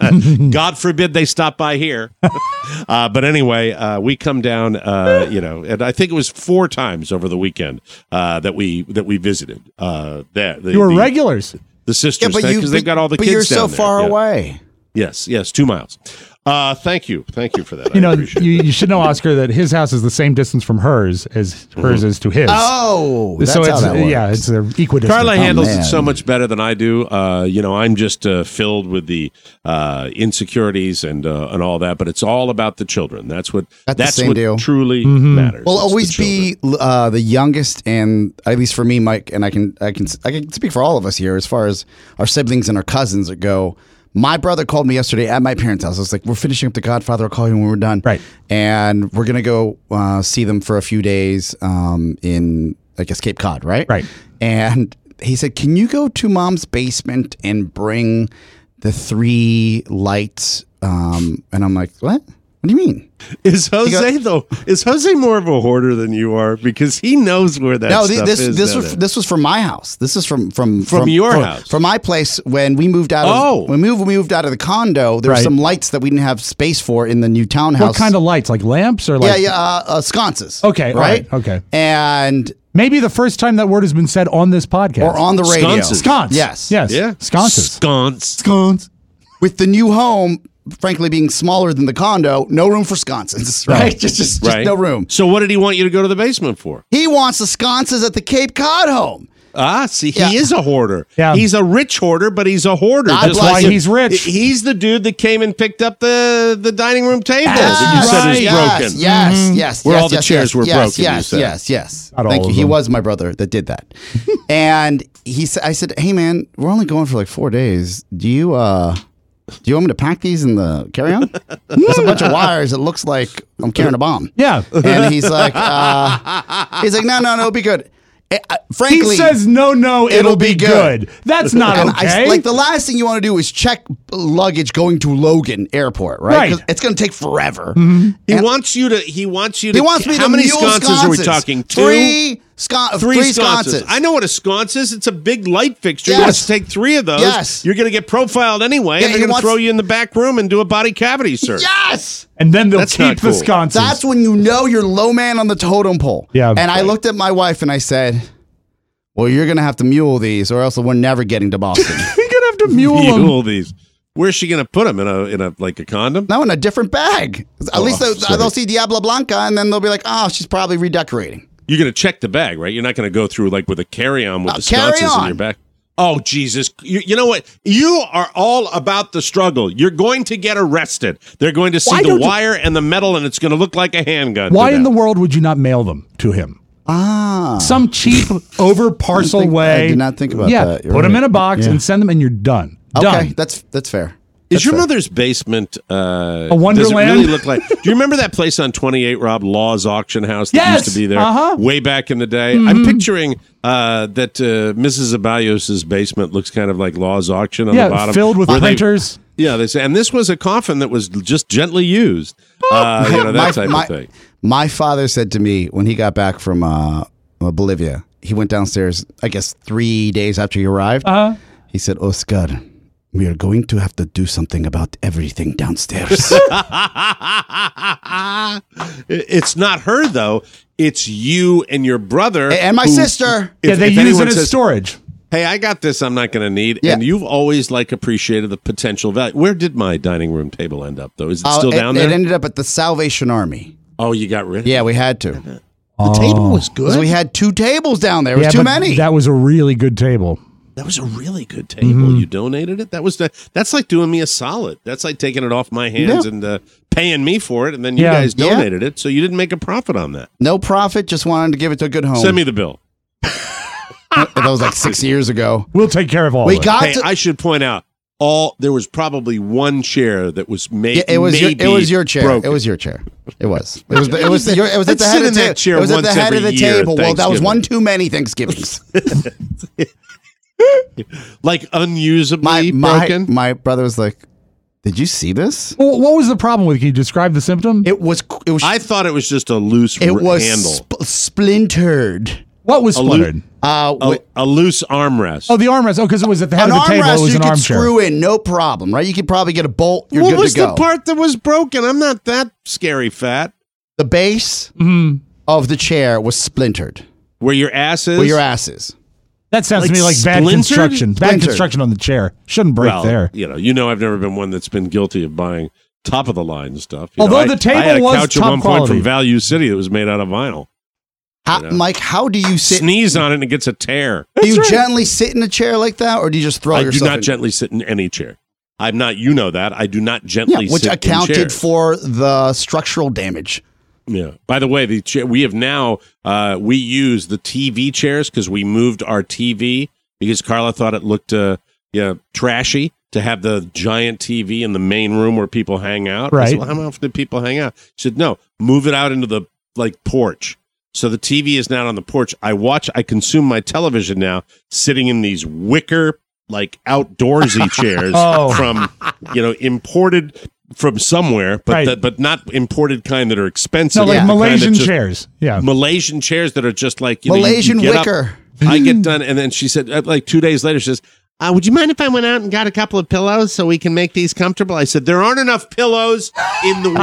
God forbid they stop by here. uh, but anyway, uh, we come down, uh, you know, and I think it was four times over the weekend uh, that we that we visited. Uh, that the, you were the, regulars. The sisters, yeah, because they've got all the but kids you're so down far there. away. Yeah. Yes, yes, two miles. Uh, thank you. Thank you for that. You I know, appreciate you, that. you should know, Oscar, that his house is the same distance from hers as hers Mm-hmm. is to his. Oh, that's so how it's, that works. Yeah, it's uh, equidistant. Carla Oh, handles man. it so much better than I do. Uh, you know, I'm just uh, filled with the uh, insecurities and uh, and all that, but it's all about the children. That's what That's the that's same what deal. truly Mm-hmm. matters. Well, It's always the be children. uh, the youngest, and at least for me, Mike, and I can, I can, I can speak for all of us here as far as our siblings and our cousins go. My brother called me yesterday at my parents' house. I was like, "We're finishing up The Godfather. I'll call you when we're done." Right, and we're gonna go uh, see them for a few days um, in, I guess, Cape Cod. Right, right. And he said, "Can you go to Mom's basement and bring the three lights?" Um, and I'm like, "What? What do you mean?" Is Jose goes, though? Is Jose more of a hoarder than you are because he knows where that no, stuff this is? this down was there. this was from my house. This is from from From your from, house. from my place when we moved out. Of, Oh. when we moved, we moved out of the condo. There were Right. some lights that we didn't have space for in the new townhouse. What kind of lights? Like lamps or like? yeah, yeah, uh, uh, sconces. Okay, all right, right, okay. and Maybe the first time that word has been said on this podcast. or on the radio. Sconces. Sconce. Yes. Yes. Yeah, Sconces. sconce. Sconce. With the new home, frankly, being smaller than the condo, no room for sconces. Right, Right. just just, just Right. no room. So what did he want you to go to the basement for? He wants the sconces at the Cape Cod home. Ah, see, he Yeah. is a hoarder. Yeah. He's a rich hoarder, but he's a hoarder. God Just bless why like he's rich. He's the dude that came and picked up the, the dining room table that you Yes, said is yes, broken. Yes, yes, Where yes, all the yes, chairs yes, were yes, broken, you Yes, said. yes, yes. Not all Thank of you. He them. was my brother that did that. And he said, "I said, hey man, we're only going for like four days. Do you uh, do you want me to pack these in the carry-on? There's a bunch of wires. It looks like I'm carrying a bomb." Yeah. And he's like, uh, he's like, no, no, no, it'll be good. Eh, uh, He frankly, says, no, no, it'll, it'll be be good. good. That's not and okay. I, like the last thing you want to do is check luggage going to Logan Airport, right? Right. 'Cause it's going to take forever. He And- wants you to. He wants you to. He wants me How to many mule sconces, are we sconces. talking? Two, Three, scon- three, three sconces. sconces. I know what a sconce is. It's a big light fixture. You Yes. want to take three of those. Yes. You're going to get profiled anyway, Yeah, and he they're going to wants- throw you in the back room and do a body cavity search. Yes. and then they'll That's keep not the cool. sconces. That's when you know you're low man on the totem pole. Yeah. And I Right. looked at my wife and I said, well, you're going to have to mule these or else we're never getting to Boston. You're gonna have to mule them. Mule these. Where's she going to put them in a in a like a condom? No, in a different bag. At Oh, least they'll, sorry. they'll see Diablo Blanca and then they'll be like, oh, she's probably redecorating. You're going to check the bag, right? You're not going to go through like with a carry-on with Uh, the sconces in carry-on. your back. Oh, Jesus. You, you know what? You are all about the struggle. You're going to get arrested. They're going to see Why the don't you- wire and the metal, and it's going to look like a handgun. Why to in them. the world would you not mail them to him? Ah. Some cheap over parcel think- way. I did not think about yeah, that. You're put them right. in a box Yeah. and send them, and you're done. Okay, Done. that's that's fair. Is That's your fair. mother's basement uh, A wonderland? Does it really look like? Do you remember that place on twenty-eight, Rob, Law's Auction House that Yes! used to be there Uh-huh. way back in the day? Mm-hmm. I'm picturing uh, that uh, Missus Abayos's basement looks kind of like Law's Auction on Yeah, the bottom, filled with where they- printers. yeah, they say, and this was a coffin that was just gently used. Uh, you know that my, type my, of thing. my father said to me when he got back from uh, uh, Bolivia, he went downstairs, I guess three days after he arrived. Uh-huh. He said, Oscar, we are going to have to do something about everything downstairs. It's not her though; it's you and your brother And my who- sister. Yeah, if- they if use anyone it as says, storage. hey, I got this I'm not going to need. Yeah. And you've always like appreciated the potential value. Where did my dining room table end up though? Is it Uh, still it, down there? It ended up at the Salvation Army. Oh, you got rid of Yeah, it? we had to. The table was good. We had two tables down there. It was Yeah, too but many. That was a really good table. That was a really good table. Mm-hmm. You donated it. That was the. That's like doing me a solid. That's like taking it off my hands Yeah. and uh, paying me for it, and then you Yeah. guys Yeah. donated it, so you didn't make a profit on that. No profit, just wanted to give it to a good home. Send me the bill. That was like six years ago. We'll take care of all We of it. got Hey, to, I should point out, all there was probably one chair that was made. Yeah, it was your, maybe it was your chair. broken. It was your chair. It was. It was. The, it was. The, your, it was at I'd the sit head in of the that table. chair It was at the once head of every the year at table. Well, that was Thanksgiving. one too many Thanksgivings. like unusably my my broken. my brother was like, "Did you see this? Well, what was the problem with it? Can you describe the symptom? It was. It was. I thought it was just a loose it r- was handle, sp- splintered. What was A loo- splintered? Uh, a, a loose armrest. Oh, the armrest. Oh, because it was at the head an of the table. It armrest was you an could armchair. screw in, no problem, right? You could probably get a bolt. You're what good was to go. the part that was broken? I'm not that scary fat. The base Mhm. of the chair was splintered. Where your ass is? Where your ass is. That sounds Like to me like bad splintered? construction. Bad Splintered. construction on the chair. Shouldn't break well, there. You know, you know, I've never been one that's been guilty of buying top of the line stuff. You Although know, the I, I table had a was couch top at one quality. point from Value City that was made out of vinyl. How, You know? Mike, how do you sit? Sneeze on it and it gets a tear. Do you gently sit in a chair like that, or do you just throw I do yourself not in? gently sit in any chair. I'm not. You know that I do not Yeah, gently which sit in accounted chairs. for the structural damage. Yeah. By the way, the chair, we have now uh, we use the T V chairs because we moved our T V because Carla thought it looked uh, yeah trashy to have the giant T V in the main room where people hang out. I Right. said, well, how often do people hang out? She said, no, move it out into the like porch. So the T V is now on the porch. I watch. I consume my television now sitting in these wicker like outdoorsy chairs Oh. from you know imported. From somewhere, but Right. that, but not imported kind that are expensive. No, like The kind that Malaysian just- chairs. Yeah. Malaysian chairs that are just like you know, you- Malaysian you get up, wicker. I get done, and then she said, uh, like two days later, she says, uh, "Would you mind if I went out and got a couple of pillows so we can make these comfortable?" I said, "There aren't enough pillows in the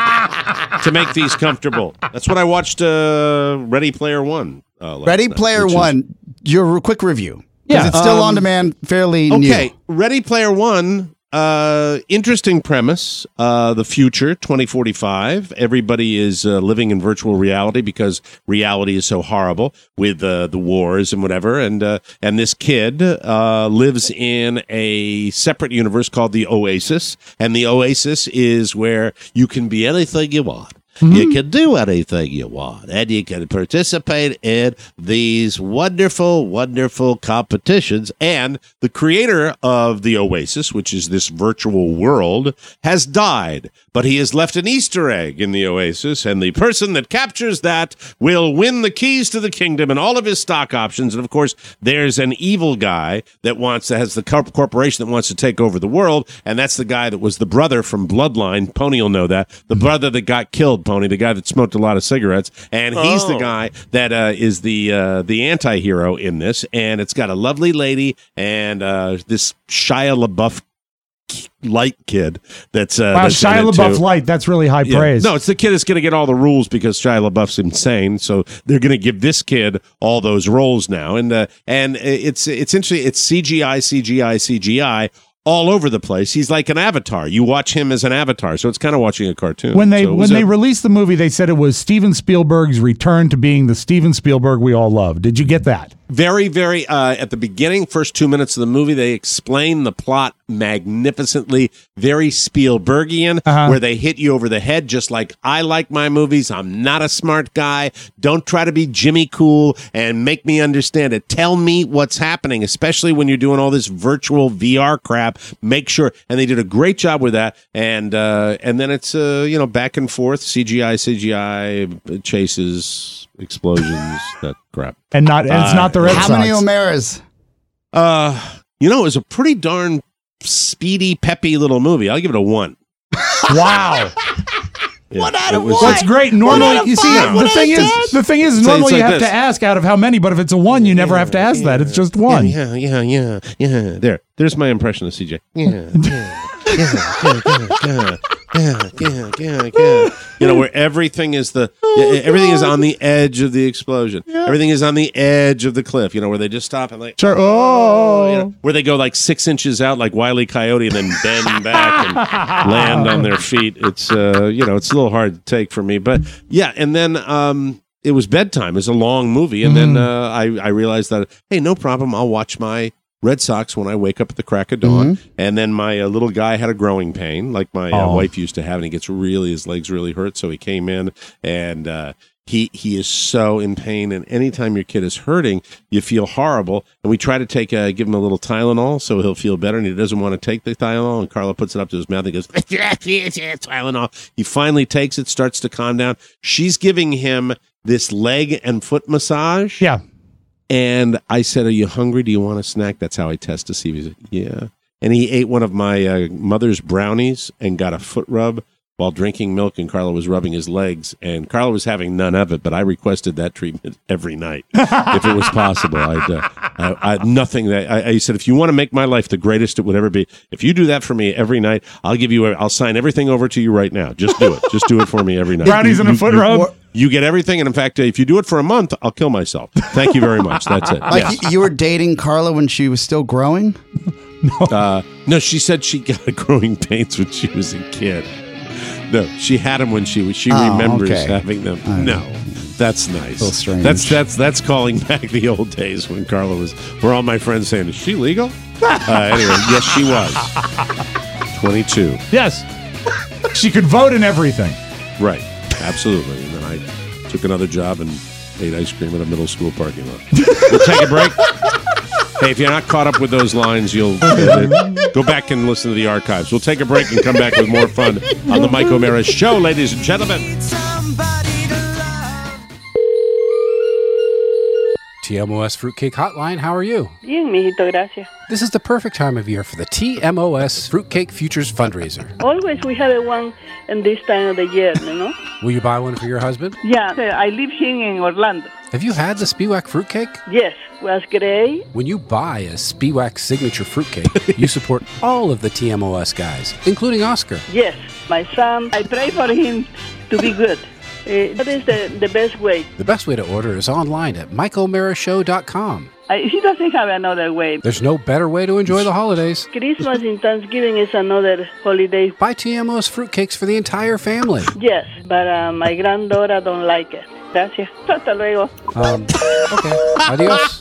world to make these comfortable." That's what I watched. Uh, Ready Player One. Uh, last Ready night, Player which is- One. Your quick review. 'Cause Yeah. it's still Um, on demand, fairly Okay, new. Ready Player One. Uh, interesting premise. Uh, the future, twenty forty-five. Everybody is uh, living in virtual reality because reality is so horrible with uh, the wars and whatever. And uh, and this kid uh, lives in a separate universe called the Oasis. And the Oasis is where you can be anything you want. You can do anything you want, and you can participate in these wonderful, wonderful competitions. And the creator of the Oasis, which is this virtual world, has died, but he has left an Easter egg in the Oasis, and the person that captures that will win the keys to the kingdom and all of his stock options. And of course, there's an evil guy that wants that has the corp- corporation that wants to take over the world, and that's the guy that was the brother from Bloodline. Pony will know that. The brother that got killed, Pony, the guy that smoked a lot of cigarettes, and he's the Oh. guy that uh, is the uh, the anti-hero in this. And it's got a lovely lady and uh, this Shia LaBeouf light kid that's uh, Wow, that's in Shia it, LaBeouf too. light. That's really high Yeah. praise. No, it's the kid that's going to get all the rules because Shia LaBeouf's insane. So they're going to give this kid all those roles now, and uh, and it's it's interesting. It's C G I, C G I, C G I all over the place. He's like an avatar. You watch him as an avatar, so it's kind of watching a cartoon. When they So it when was they a- released the movie, they said it was Steven Spielberg's return to being the Steven Spielberg we all love. Did you get that? very, very uh, at the beginning, first two minutes of the movie, they explain the plot magnificently, very Spielbergian, Uh-huh. where they hit you over the head, just like I like my movies. I'm not a smart guy. Don't try to be Jimmy Cool and make me understand it. Tell me what's happening, especially when you're doing all this virtual V R crap. Make sure, and they did a great job with that. And uh, and then it's uh, you know back and forth, C G I, C G I chases, explosions, that crap. And not and it's Uh, not the Red How Sox. many O'Maras? Uh, you know, it was a pretty darn speedy, peppy little movie. I'll give it a one. Wow. Yeah, One out it of was- one. That's great. One Normally, out of you see, five. the One thing out of is, ten. the thing is, So normally it's you like have this. to ask out of how many, but if it's a one, you never have to ask that. It's just one. Yeah, yeah, yeah, yeah. There, there's my impression of C J. Yeah, yeah, yeah, yeah, yeah, yeah, yeah, yeah, yeah. You know, where everything is the yeah, everything is on the edge of the explosion. Everything is on the edge of the cliff. You know, where they just stop and like Sure. Oh. you know, where they go like six inches out like Wile E. Coyote and then bend back and land on their feet. It's uh, you know, it's a little hard to take for me, but yeah. And then um, it was bedtime. It was a long movie. And mm-hmm. then uh, I, I realized that, hey, no problem. I'll watch my Red Sox when I wake up at the crack of dawn. Mm-hmm. And then my uh, little guy had a growing pain like my uh, wife used to have. And he gets really, his legs really hurt. So he came in and uh, he he is so in pain. And anytime your kid is hurting, you feel horrible. And we try to take uh, give him a little Tylenol so he'll feel better. And he doesn't want to take the Tylenol. And Carla puts it up to his mouth and goes, Tylenol. He finally takes it, starts to calm down. She's giving him this leg and foot massage. Yeah. And I said, are you hungry? Do you want a snack? That's how I test to see if he's like, yeah. And he ate one of my uh, mother's brownies and got a foot rub while drinking milk, and Carla was rubbing his legs. And Carla was having none of it, but I requested that treatment every night if it was possible. I'd, uh, I, I, nothing that I, I said, if you want to make my life the greatest it would ever be, if you do that for me every night, I'll give you, a, I'll sign everything over to you right now. Just do it. Just do it for me every night. Brownies and a foot rub. You get everything, and in fact, if you do it for a month, I'll kill myself. Thank you very much. That's it. Like yes. you were dating Carla when she was still growing? No. Uh, no, she said she got growing pains when she was a kid. No, she had them when she was. She oh, remembers okay. having them. No, that's nice. A little strange. That's that's that's calling back the old days when Carla was. Where all my friends saying, "Is she legal?" Uh, anyway, yes, she was. twenty-two. Yes, she could vote and everything. Right. Absolutely. And then I took another job and ate ice cream at a middle school parking lot. We'll take a break. Hey, if you're not caught up with those lines, you'll uh, go back and listen to the archives. We'll take a break and come back with more fun on the Mike O'Meara Show, ladies and gentlemen. T M O S Fruitcake Hotline, how are you? Bien, mijito, gracias. This is the perfect time of year for the T M O S Fruitcake Futures fundraiser. Always we have a one in this time of the year, you know? Will you buy one for your husband? Yeah, I live here in Orlando. Have you had the Spiewak fruitcake? Yes, was great. When you buy a Spiewak signature fruitcake, you support all of the T M O S guys, including Oscar. Yes, my son, I pray for him to be good. Uh, that is the, the best way. The best way to order is online at mike o'meara show dot com. I, he doesn't have another way. There's no better way to enjoy the holidays. Christmas and Thanksgiving is another holiday. Buy T M O S fruitcakes for the entire family. Yes, but uh, my granddaughter don't like it. Gracias. Hasta luego. Um, okay. Adios.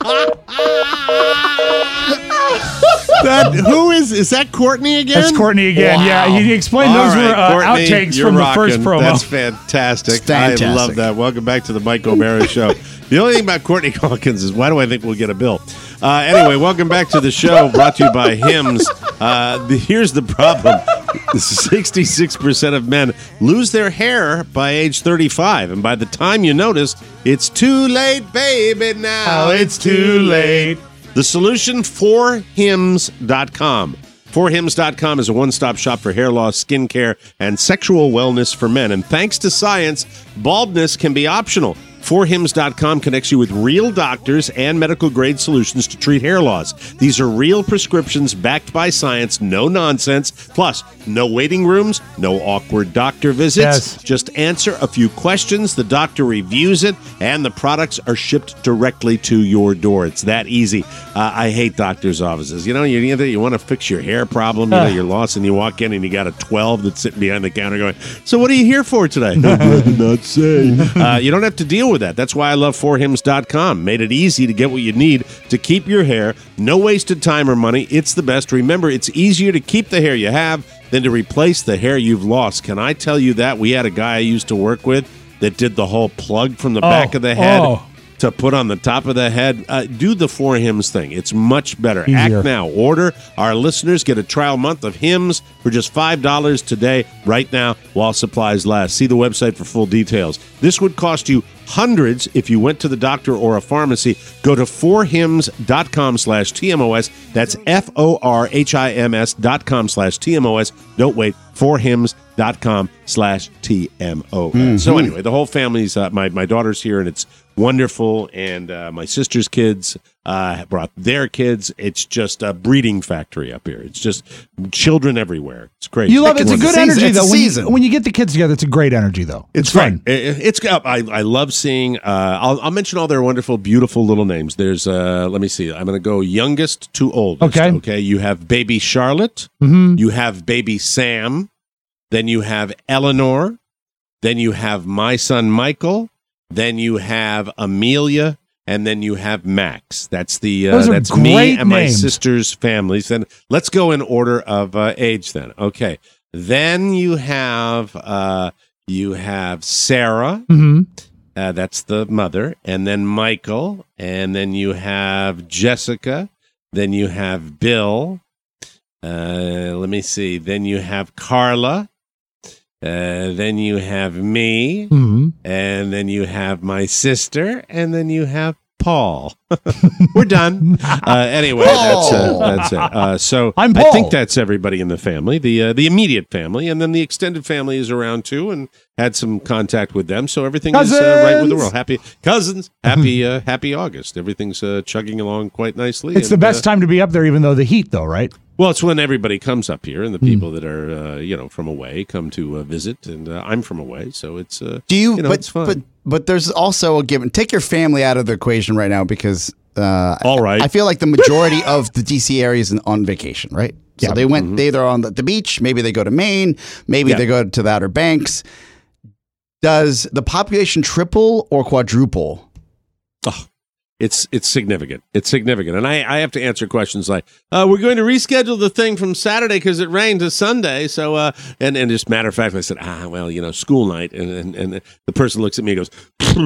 That, who is, is that Courtney again? That's Courtney again, wow. Yeah. He explained All those right, were uh, Courtney, outtakes from rocking. the first promo. That's fantastic. Fantastic. I love that. Welcome back to the Mike O'Meara Show. The only thing about Courtney Hawkins is, why do I think we'll get a bill? Uh, anyway, welcome back to the show, brought to you by Hims. Uh, the, here's the problem. sixty-six percent of men lose their hair by age thirty-five. And by the time you notice, it's too late, baby, now. Oh, it's too late. The solution, for hims dot com. for hims dot com is a one-stop shop for hair loss, skincare, and sexual wellness for men. And thanks to science, baldness can be optional. for hims dot com connects you with real doctors and medical-grade solutions to treat hair loss. These are real prescriptions backed by science, no nonsense. Plus, no waiting rooms, no awkward doctor visits. Yes. Just answer a few questions, the doctor reviews it, and the products are shipped directly to your door. It's that easy. Uh, I hate doctor's offices. You know, you, you want to fix your hair problem, you know, you're lost, and you walk in and you got a twelve that's sitting behind the counter going, so what are you here for today? I'd rather not say. Uh, you don't have to deal with that. That's why I love for hims dot com. Made it easy to get what you need to keep your hair. No wasted time or money. It's the best. Remember, it's easier to keep the hair you have than to replace the hair you've lost. Can I tell you that? We had a guy I used to work with that did the whole plug from the oh, back of the head oh. to put on the top of the head. Uh, do the For Hims thing. It's much better. Easier. Act now. Order. Our listeners get a trial month of Hims for just five dollars today, right now, while supplies last. See the website for full details. This would cost you hundreds if you went to the doctor or a pharmacy. Go to for hims dot com slash T M O S. That's F O R H I M S dot com slash T M O S. Don't wait. for hims dot com slash T M O S. Mm-hmm. So anyway, the whole family's, uh, my, my daughter's here, and it's wonderful. And uh, my sister's kids uh, brought their kids. It's just a breeding factory up here. It's just children everywhere. It's great. You love it. It's a good energy, it's though. a When season. you, when you get the kids together, it's a great energy, though. It's, It's fun. fun. It, it's I, I love seeing. Uh, I'll, I'll mention all their wonderful, beautiful little names. There's. Uh, let me see. I'm going to go youngest to oldest. Okay. Okay. You have baby Charlotte. Mm-hmm. You have baby Sam. Then you have Eleanor. Then you have my son Michael. then you have Amelia, and then you have Max. That's the uh, Those are that's me great and my names. sister's families. Then let's go in order of uh, age. Then okay. Then you have uh, you have Sarah. Mm-hmm. Uh, that's the mother, and then Michael, and then you have Jessica. Then you have Bill. Uh, let me see. Then you have Carla. Uh, then you have me, Mm-hmm. and then you have my sister, and then you have Paul. We're done. Uh, anyway, that's uh, that's it. Uh, so I'm I Paul. think that's everybody in the family, the uh, the immediate family, and then the extended family is around too, and had some contact with them. So everything is uh, right with the world. Happy cousins. Happy uh, happy August. Everything's uh, chugging along quite nicely. It's the and, best uh, time to be up there, even though the heat, though, right? Well, it's when everybody comes up here, and the people that are, uh, you know, from away come to uh, visit, and uh, I'm from away, so it's, uh, Do you? you know, but, it's fun. but but there's also a given. Take your family out of the equation right now because uh, all right, I feel like the majority of the D C area is on vacation, right? So Yeah. they went. Mm-hmm. They either on the, the beach, maybe they go to Maine, maybe Yeah. they go to the Outer Banks. Does the population triple or quadruple? Oh, it's it's significant. It's significant, and I, I have to answer questions like, uh, "We're going to reschedule the thing from Saturday because it rained to Sunday." So, uh, and and just matter of fact, I said, "Ah, well, you know, school night," and and, and the person looks at me and goes,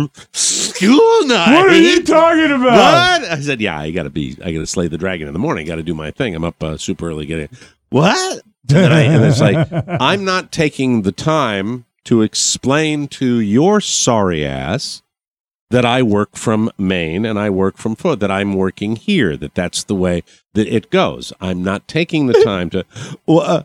"School night? What are you talking about? What?" I said, "Yeah, I got to be. I got to slay the dragon in the morning. Got to do my thing. I'm up uh, super early getting what?" And, I, and it's like I'm not taking the time to explain to your sorry ass that I work from Maine and I work from Florida, that I'm working here, that that's the way that it goes. I'm not taking the time to, well, uh,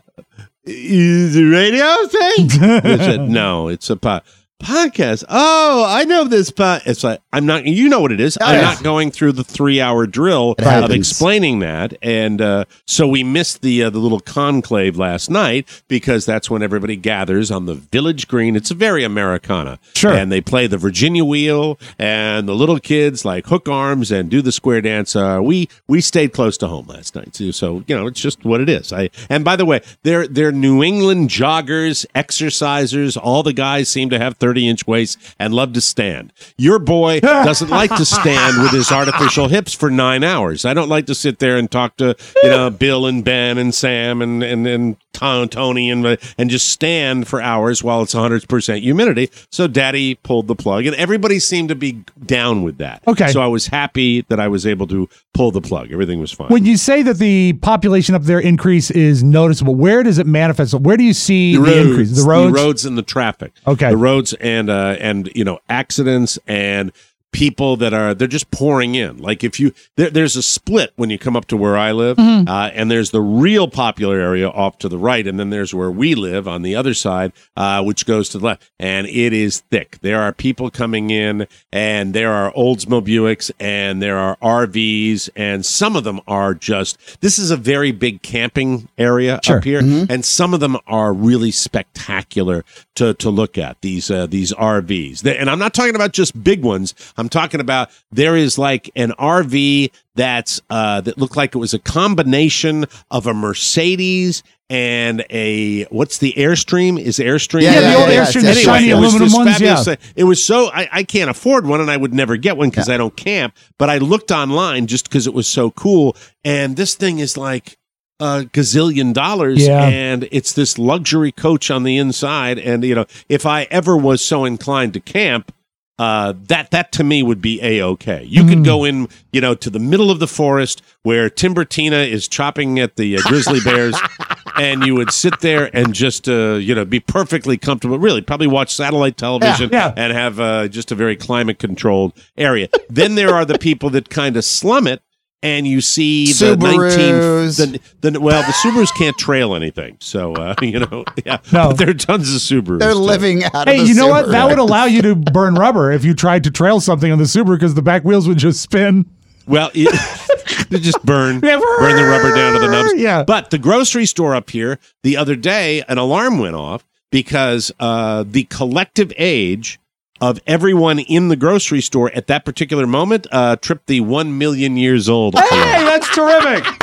is it a radio thing? I said, no, it's a po- podcast. Oh, I know this pod. It's like, I'm not, you know what it is. Oh, I'm yeah. not going through the three hour drill It of happens. explaining that. And uh, so we missed the uh, the little conclave last night because that's when everybody gathers on the village green. It's very Americana. Sure. And they play the Virginia wheel, and the little kids like hook arms and do the square dance. Uh, we we stayed close to home last night, too. So, you know, it's just what it is. I And by the way, they're, they're New England joggers, exercisers. All the guys seem to have thirty-inch waists and love to stand. Your boy doesn't like to stand with his artificial hips for nine hours. I don't like to sit there and talk to, you know, Bill and Ben and Sam and, and, and Tony and, and just stand for hours while it's one hundred percent humidity. So Daddy pulled the plug, and everybody seemed to be down with that. Okay. So I was happy that I was able to pull the plug. Everything was fine. When you say that the population up there increase is noticeable, where does it manifest? Where do you see the, increase? The roads? the roads and the traffic. Okay. The roads and uh, and you know accidents and people that are they're just pouring in. Like if you there, there's a split when you come up to where I live, Mhm. uh, and there's the real popular area off to the right, and then there's where we live on the other side, uh, which goes to the left, and it is thick. There are people coming in, and there are Oldsmobile Buicks, and there are R Vs, and some of them are just. This is a very big camping area Sure. up here, and some of them are really spectacular to to look at. These uh, these R Vs, They- and I'm not talking about just big ones. I'm talking about there is like an R V that's uh, that looked like it was a combination of a Mercedes and a what's the Airstream? Is Airstream? Yeah, the old yeah, Airstream, yeah, the yeah. shiny it was aluminum this ones. fabulous Yeah. thing. It was so I, I can't afford one, and I would never get one because I don't camp. But I looked online just because it was so cool, and this thing is like a gazillion dollars, Yeah. and it's this luxury coach on the inside. And you know, if I ever was so inclined to camp. Uh, that that to me would be a-okay. You could go in, you know, to the middle of the forest where Timbertina is chopping at the uh, grizzly bears, and you would sit there and just, uh, you know, be perfectly comfortable. Really, probably watch satellite television Yeah, yeah. and have uh, just a very climate-controlled area. Then there are the people that kind of slum it, and you see the Subarus. nineteen the, the well the Subarus can't trail anything, so uh, you know, yeah. No. But there are tons of Subarus. They're too. living out Hey, of the you know what? Subaru. That would allow you to burn rubber if you tried to trail something on the Subaru because the back wheels would just spin. Well, it, they just burn, Yeah, burn the rubber down to the nubs. Yeah. But the grocery store up here, the other day, an alarm went off because uh, the collective age of everyone in the grocery store at that particular moment uh, tripped the one million years old. Hey, that's terrific.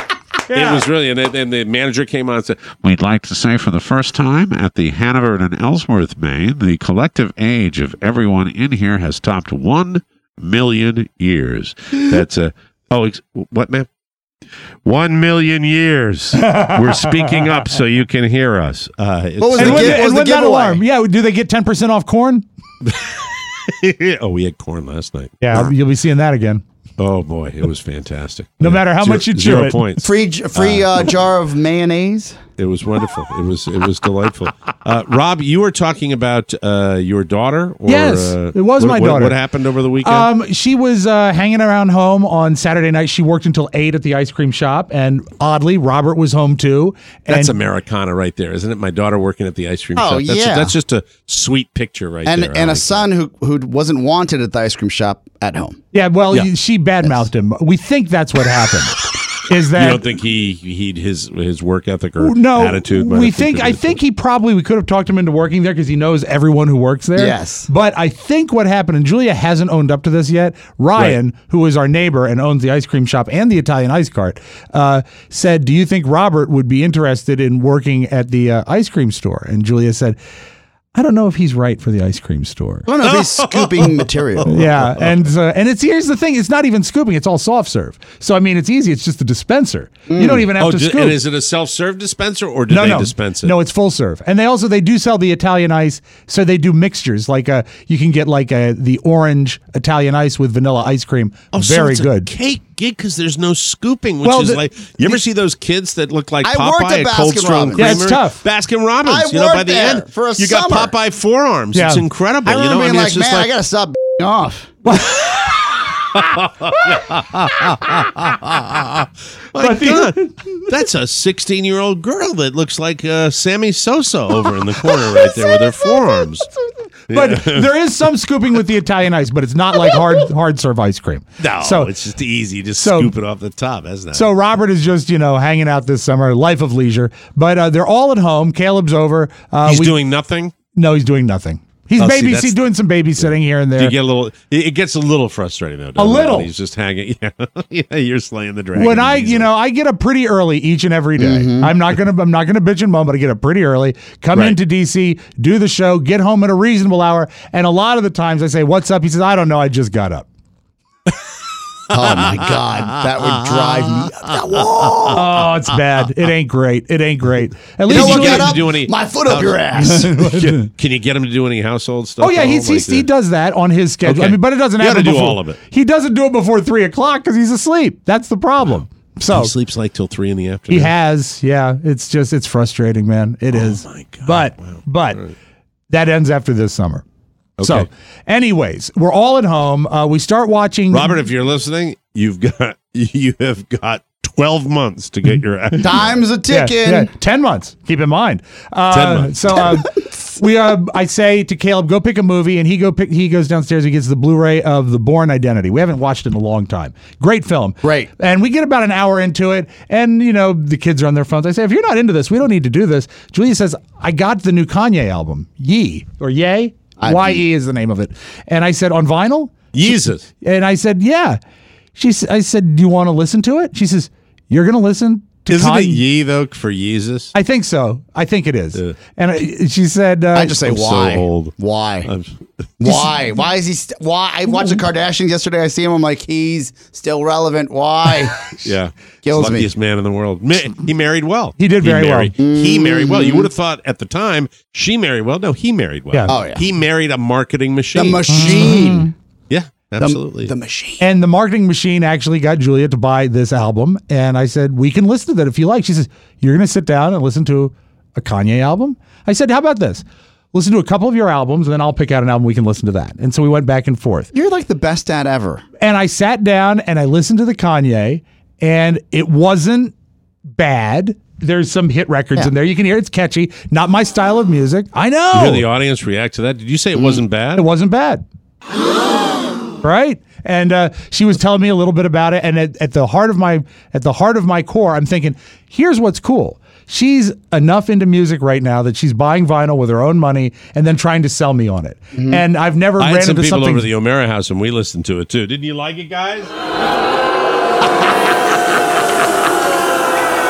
It was really, and, and the manager came on and said, We'd like to say for the first time at the Hanover and Ellsworth, Maine, the collective age of everyone in here has topped one million years. That's a, oh, ex- what, ma'am? One million years. We're speaking up so you can hear us. Uh, it's- What was And the, when, gi- the- what was and the when that giveaway? alarm? Yeah, do they get ten percent off corn? oh, we had corn last night. Yeah, you'll be seeing that again. Oh, boy. It was fantastic. No Yeah. matter how Zero- much you chew Zero it. points. Free j- free uh, jar of mayonnaise. It was wonderful. It was it was delightful. Uh, Rob, you were talking about uh, your daughter. Or, Yes, uh, it was what, my what- daughter. What happened over the weekend? Um, she was uh, hanging around home on Saturday night. She worked until eight at the ice cream shop, and oddly, Robert was home too. And That's Americana right there, isn't it? My daughter working at the ice cream Oh, shop. That's, yeah. that's just a sweet picture right And there. I and a like son who who wasn't wanted at the ice cream shop at home. yeah, well, Yeah. she badmouthed him. We think that's what happened. Is that. that You don't think he he his his work ethic or no? attitude? might We have think. I contributed to think he probably we could have talked him into working there because he knows everyone who works there. Yes. But I think what happened, and Julia hasn't owned up to this yet. Ryan, who is our neighbor and owns the ice cream shop and the Italian ice cart, uh, said, "Do you think Robert would be interested in working at the uh, ice cream store?" And Julia said, I don't know if he's right for the ice cream store. I don't know if he's scooping material. Yeah, and uh, and it's here's the thing: it's not even scooping; it's all soft serve. So I mean, it's easy. It's just a dispenser. You don't even have oh, to di- scoop. And is it a self-serve dispenser or do no, they no. dispense it? No, it's full serve. And they also they do sell the Italian ice, so they do mixtures. Like uh you can get like a the orange Italian ice with vanilla ice cream. Oh, so Very it's a good. cake gig because there's no scooping, which Well, is the- like you ever see those kids that look like I worked Popeye at at Cold Baskin Stone Robbins. Creamery? Yeah, it's tough. Baskin Robbins. I you know, by worked the there end, for a you got summer. Popeye forearms. Yeah. It's incredible. I remember you know, being I mean, like, it's just man, like I gotta stop off. my But the- God, that's a sixteen-year-old girl that looks like uh, Sammy Sosa over in the corner right there with her forearms. But there is some scooping with the Italian ice, but it's not like hard hard serve ice cream. No, so it's just easy. Just so- scoop it off the top. That's not. So Robert is just, you know, hanging out this summer, life of leisure. But uh, they're all at home. Caleb's over. Uh, he's we- doing nothing. No, he's doing nothing. He's Oh, see, baby. that's- he's doing some babysitting here and Do there. you get a little? It it gets a little frustrating though. doesn't A it, little. when he's just hanging. Yeah, yeah. You're slaying the dragon. when I, easily. you know, I get up pretty early each and every day. Mm-hmm. I'm not gonna, I'm not gonna bitch and moan, but I get up pretty early. Come Right. into D C, do the show, get home at a reasonable hour, and a lot of the times I say, "What's up?" He says, "I don't know. I just got up." Oh my God, that would drive me. Whoa. Oh, it's bad. It ain't great. It ain't great. At You know least what Julia- got up? do any- My foot up your ass. can, can you get him to do any household stuff? Oh yeah, at he's, home, he's, like he the- does that on his schedule. Okay. I mean, but it doesn't You happen gotta do before all of it. He doesn't do it before three o'clock because he's asleep. That's the problem. So He sleeps like till three in the afternoon. he has, yeah. It's just it's frustrating, man. It is. Oh my God. But Wow. but All right. that ends after this summer. So, Okay. anyways, we're all at home. Uh, we start watching. Robert, if you're listening, you've got you have got twelve months to get your act. Time's a Yeah, ticking. yeah, ten months. Keep in mind. Uh, Ten months. So uh, we, uh, I say to Caleb, go pick a movie, and he go pick. He goes downstairs. He gets the Blu-ray of The Bourne Identity. We haven't watched it in a long time. Great film. Great. And we get about an hour into it, and you know the kids are on their phones. I say, if you're not into this, we don't need to do this. Julia says, I got the new Kanye album, Ye or Yay. I- Y E is the name of it. And I said, on vinyl? Jesus. And I said, yeah. She, s- I said, do you want to listen to it? She says, you're going to listen to Isn't Kanye? it ye though for Jesus? I think so. I think it is. Yeah. And I, she said, uh, I just say I'm so why? old. Why? I'm- Why? Why is he? St- why? I watched the Kardashians yesterday. I see him. I'm like, he's still relevant. Why? Yeah, Kills me. luckiest man in the world. Ma- He married well. He did very married, well. He married well. You would have thought at the time she married well. No, he married well. Yeah. Oh, yeah. He married a marketing The machine. machine. yeah, The- absolutely. The, machine. and the marketing machine actually got Julia to buy this album. And I said, we can listen to that if you like. She says, you're going to sit down and listen to a Kanye album? I said, how about this? Listen to a couple of your albums, and then I'll pick out an album. We can listen to that. And so we went back and forth. You're like the best dad ever. And I sat down and I listened to the Kanye, and it wasn't bad. There's some hit records Yeah. in there. You can hear it's catchy. Not my style of music. I know. you hear the audience react to that? Did you say it wasn't bad? It wasn't bad. Right? And uh, she was telling me a little bit about it. And at, at the heart of my at the heart of my core, I'm thinking, here's what's cool. She's enough into music right now that she's buying vinyl with her own money and then trying to sell me on it. And I've never I ran had some into people something. over to the O'Mara house and we listened to it too. Didn't you like it, guys?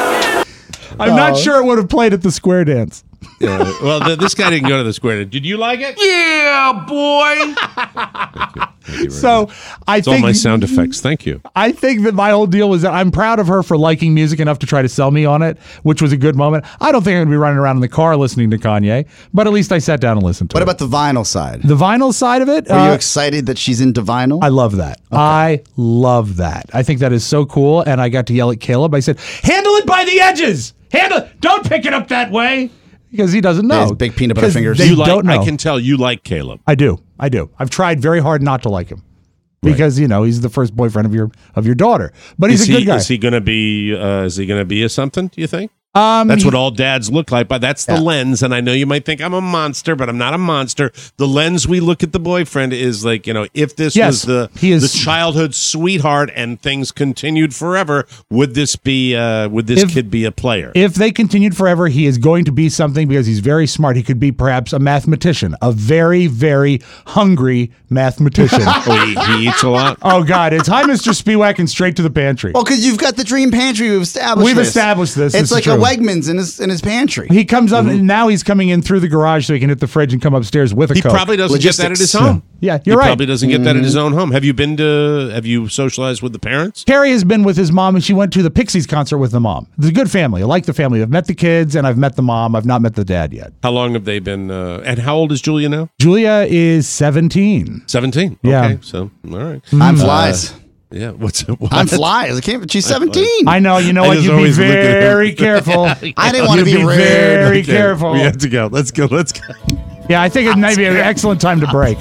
I'm not sure it would have played at the square dance. Yeah. Well, th- this guy didn't go to the square dance. Did you like it? Yeah, boy. Thank you. Thank you very So much. I It's think all my sound effects. Thank you. I think that my whole deal was that I'm proud of her for liking music enough to try to sell me on it, which was a good moment. I don't think I'm going to be running around in the car listening to Kanye, but at least I sat down and listened to What it. about the vinyl side? The vinyl side of it? Are you uh, excited that she's into vinyl? I love that. I love that. I think that is so cool. And I got to yell at Caleb. I said, handle it by the edges. Handle it. Don't pick it up that way. Because he doesn't know. Yeah, his big peanut butter 'Cause fingers. They You like, don't know. I can tell you like Caleb. I do. I do. I've tried very hard not to like him. Because, you know, he's the first boyfriend of your of your daughter. But he's is a good he, guy. Is he going to be? Uh, is he going to be a something? Do you think? Um, That's he- what all dads look like, but that's the Yeah. lens. And I know you might think I'm a monster, but I'm not a monster. The lens we look at the boyfriend is like, you know, if this Yes, was the he is- the childhood sweetheart and things continued forever, would this be? Uh, would this If- kid be a player? If they continued forever, he is going to be something because he's very smart. He could be perhaps a mathematician, a very, very hungry mathematician. oh, he, he eats a lot. Oh, God. It's hi, Mister Spiewak, and straight to the pantry. Well, because you've got the dream pantry. We've established We've this. established this. It's This is like true. a Wegmans in his in his pantry. He comes up, and now he's coming in through the garage so he can hit the fridge and come upstairs with a He Coke. probably doesn't get that at his Logistics. home. Yeah, He you're right. probably doesn't get that at his own home. Have you been to? Have you socialized with the parents? Carrie has been with his mom, and she went to the Pixies concert with the mom. It's a good family. I like the family. I've met the kids, and I've met the mom. I've not met the dad yet. How long have they been? Uh, and how old is Julia now? Julia is seventeen. Seventeen. Yeah. Okay, so all right. I'm Mm. flies. Yeah. What's what? I'm flies. I can't. She's seventeen. I know. You know I what? just You'd be always look at her. very careful. I didn't want to You'd be rude. very Okay, careful. We have to go. Let's go. Let's go. Yeah, I think it might be an excellent time to break.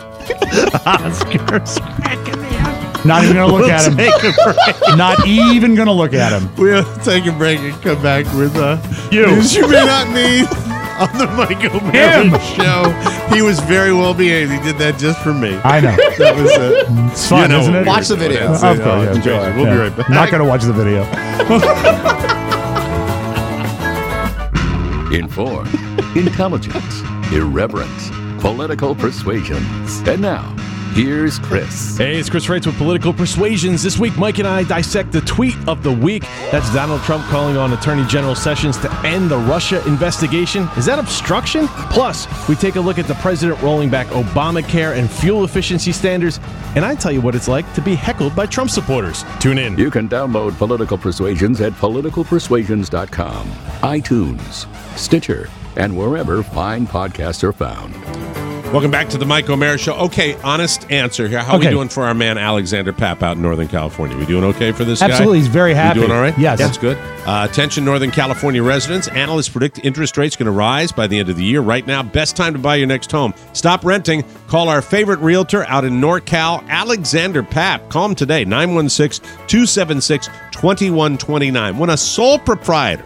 Not even gonna look We'll at him. take a break. Not even gonna look at him. We'll take a break and come back with uh, You. news you may not need on the Mike O'Malley Him. Show. He was very well behaved. He did that just for me. I know. That was uh, It's fun, you know isn't what it? we're Watch the doing. video. That's Of it. course, Oh, yeah. enjoy it. We'll Yeah. be right back. Not gonna watch the video. Informed, intelligent, irreverent, political persuasions. And now, here's Chris. Hey, it's Chris Wrights with Political Persuasions. This week, Mike and I dissect the tweet of the week. That's Donald Trump calling on Attorney General Sessions to end the Russia investigation. Is that obstruction? Plus, we take a look at the president rolling back Obamacare and fuel efficiency standards. And I tell you what it's like to be heckled by Trump supporters. Tune in. You can download Political Persuasions at political persuasions dot com, iTunes, Stitcher, and wherever fine podcasts are found. Welcome back to the Mike O'Mara Show. Okay, honest answer here. How are Okay. we doing for our man Alexander Papp out in Northern California? We doing okay for this guy? Absolutely, he's very happy. You doing all right? Yes. That's good. Uh, attention, Northern California residents. Analysts predict interest rates going to rise by the end of the year. Right now, best time to buy your next home. Stop renting. Call our favorite realtor out in NorCal, Alexander Papp. Call him today, nine one six, two seven six, two one two nine. When a sole proprietor,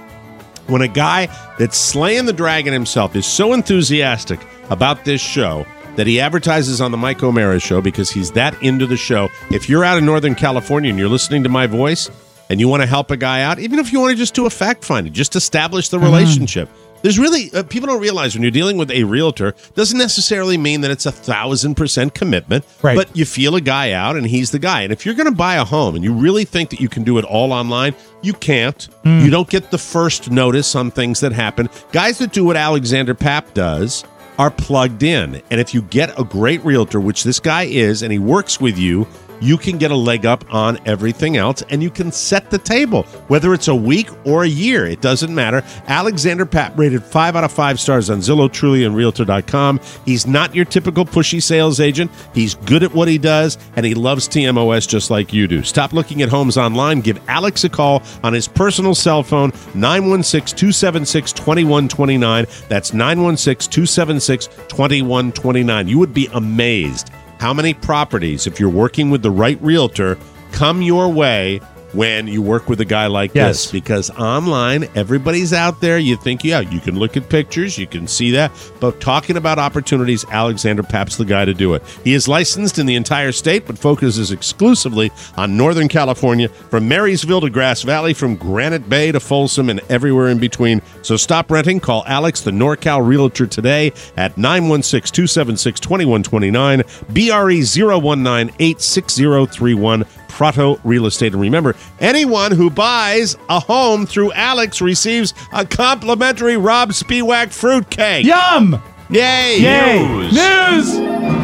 when a guy that's slaying the dragon himself is so enthusiastic about this show that he advertises on the Mike O'Mara Show because he's that into the show. If you're out in Northern California and you're listening to my voice and you want to help a guy out, even if you want to just do a fact finding, just establish the relationship. There's really, uh, people don't realize when you're dealing with a realtor, doesn't necessarily mean that it's a thousand percent commitment, Right. but you feel a guy out and he's the guy. And if you're going to buy a home and you really think that you can do it all online, you can't. You don't get the first notice on things that happen. Guys that do what Alexander Papp does are plugged in. And if you get a great realtor, which this guy is, and he works with you, you can get a leg up on everything else, and you can set the table, whether it's a week or a year. It doesn't matter. Alexander Papp rated five out of five stars on Zillow, Truly, and Realtor dot com. He's not your typical pushy sales agent. He's good at what he does, and he loves T M O S just like you do. Stop looking at homes online. Give Alex a call on his personal cell phone, nine one six, two seven six, two one two nine. That's nine one six, two seven six, two one two nine. You would be amazed how many properties, if you're working with the right realtor, come your way when you work with a guy like Yes. this. Because online, everybody's out there. You think, yeah, you can look at pictures, you can see that. But talking about opportunities, Alexander Papp's the guy to do it. He is licensed in the entire state, but focuses exclusively on Northern California, from Marysville to Grass Valley, from Granite Bay to Folsom, and everywhere in between. So stop renting. Call Alex, the NorCal Realtor, today at nine one six, two seven six, two one two nine, B R E zero one nine, eight six zero three one. Prato Real Estate. And remember, anyone who buys a home through Alex receives a complimentary Rob Spiewak fruitcake. Yum! Yay! Yay! News! News!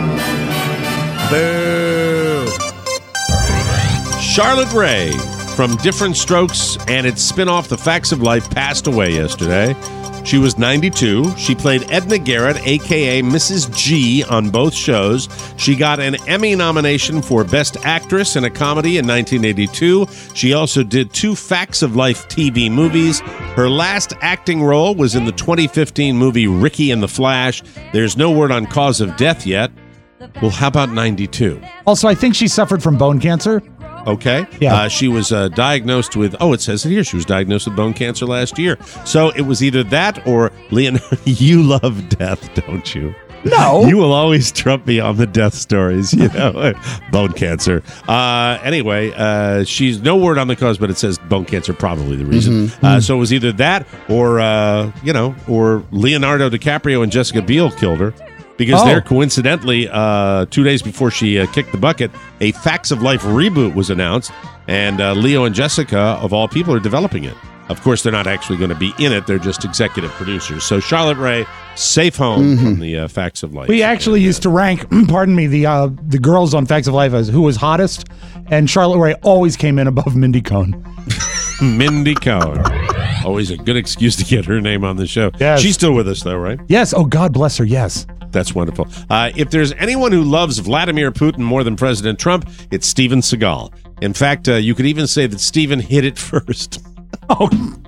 Boo! Charlotte Rae from Different Strokes and its spin-off The Facts of Life passed away yesterday. She was ninety-two. She played Edna Garrett, a k a. Missus G, on both shows. She got an Emmy nomination for Best Actress in a Comedy in nineteen eighty-two. She also did two Facts of Life T V movies. Her last acting role was in the twenty fifteen movie Ricky and the Flash. There's no word on cause of death yet. Well, how about ninety-two? Also, I think she suffered from bone cancer. Okay. Yeah. Uh, she was uh, diagnosed with, oh, it says it here, she was diagnosed with bone cancer last year. So it was either that or Leonardo. You love death, don't you? No. You will always trump me on the death stories, you know. Bone cancer. Uh, anyway, uh, she's no word on the cause, but it says bone cancer, probably the reason. Mm-hmm. Uh, so it was either that or, uh, you know, or Leonardo DiCaprio and Jessica Biel killed her. Because Oh. there, coincidentally, uh, two days before she uh, kicked the bucket, a Facts of Life reboot was announced, and uh, Leo and Jessica, of all people, are developing it. Of course, they're not actually going to be in it; they're just executive producers. So, Charlotte Rae, safe home from the uh, Facts of Life. We actually used to rank, pardon me, the uh, the girls on Facts of Life as who was hottest, and Charlotte Rae always came in above Mindy Cohn. Mindy Cohn. Always a good excuse to get her name on the show. Yes. She's still with us, though, right? Yes. Oh, God bless her. Yes. That's wonderful. Uh, if there's anyone who loves Vladimir Putin more than President Trump, it's Steven Seagal. In fact, uh, you could even say that Steven hit it first. Oh.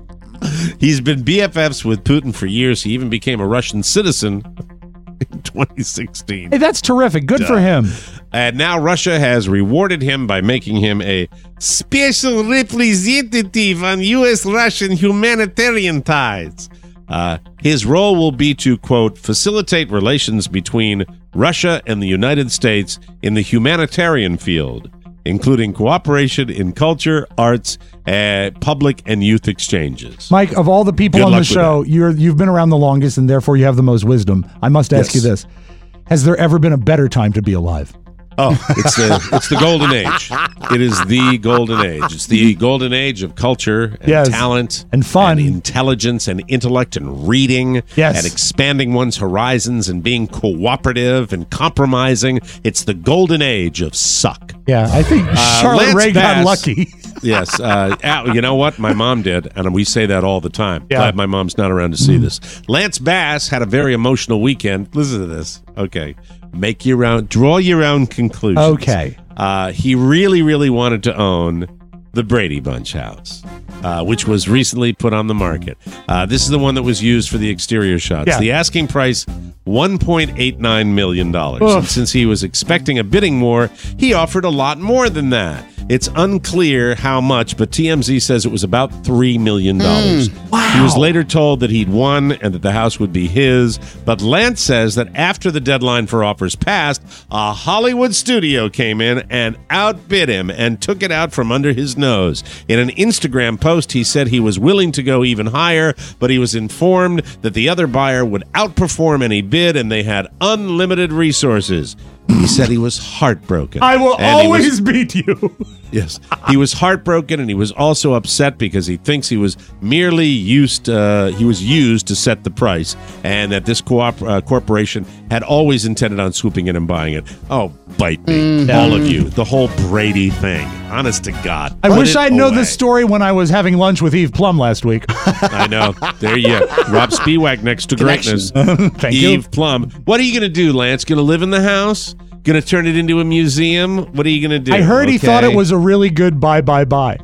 He's been B F Fs with Putin for years. He even became a Russian citizen in twenty sixteen. Hey, that's terrific. Good Duh. for him. And now Russia has rewarded him by making him a special representative on U S Russian humanitarian ties. Uh, his role will be to, quote, facilitate relations between Russia and the United States in the humanitarian field, including cooperation in culture, arts, uh, public and youth exchanges. Mike, of all the people Good on luck the with show, you're you've been around the longest, and therefore you have the most wisdom. I must ask Yes. you this: has there ever been a better time to be alive? Oh, it's the it's the golden age. It is the golden age. It's the golden age of culture and Yes. talent And fun. and intelligence and intellect and reading Yes. and expanding one's horizons and being cooperative and compromising. It's the golden age of suck. Yeah, I think Uh, Charlotte Lance Rae got Bass- lucky. Yes. Uh, Al, you know what? My mom did, and we say that all the time. Yeah. Glad my mom's not around to see this. Lance Bass had a very emotional weekend. Listen to this. Okay. Make your own, draw your own conclusions. Okay. Uh, he really, really wanted to own the Brady Bunch house, uh, which was recently put on the market. Uh, this is the one that was used for the exterior shots. Yeah. The asking price, one point eight nine million dollars. Ugh. And since he was expecting a bidding war, he offered a lot more than that. It's unclear how much, but T M Z says it was about three million dollars. Mm, wow. He was later told that he'd won and that the house would be his, but Lance says that after the deadline for offers passed, a Hollywood studio came in and outbid him and took it out from under his nose. In an Instagram post, he said he was willing to go even higher, but he was informed that the other buyer would outperform any bid and they had unlimited resources. He said he was heartbroken. I will And he was- always beat you. Yes. He was heartbroken, and he was also upset because he thinks he was merely used, uh, he was used to set the price, and that this co-op, uh, corporation had always intended on swooping in and buying it. Oh, bite me. Mm. All of you. The whole Brady thing. Honest to God. I Put wish it I'd known away. this story when I was having lunch with Eve Plum last week. I know. There you go. Rob Spiewak next to greatness. Thank you. Eve Plum. What are you going to do, Lance? Going to live in the house? Going to turn it into a museum? What are you going to do? I heard he thought it Okay. was a really good bye bye bye.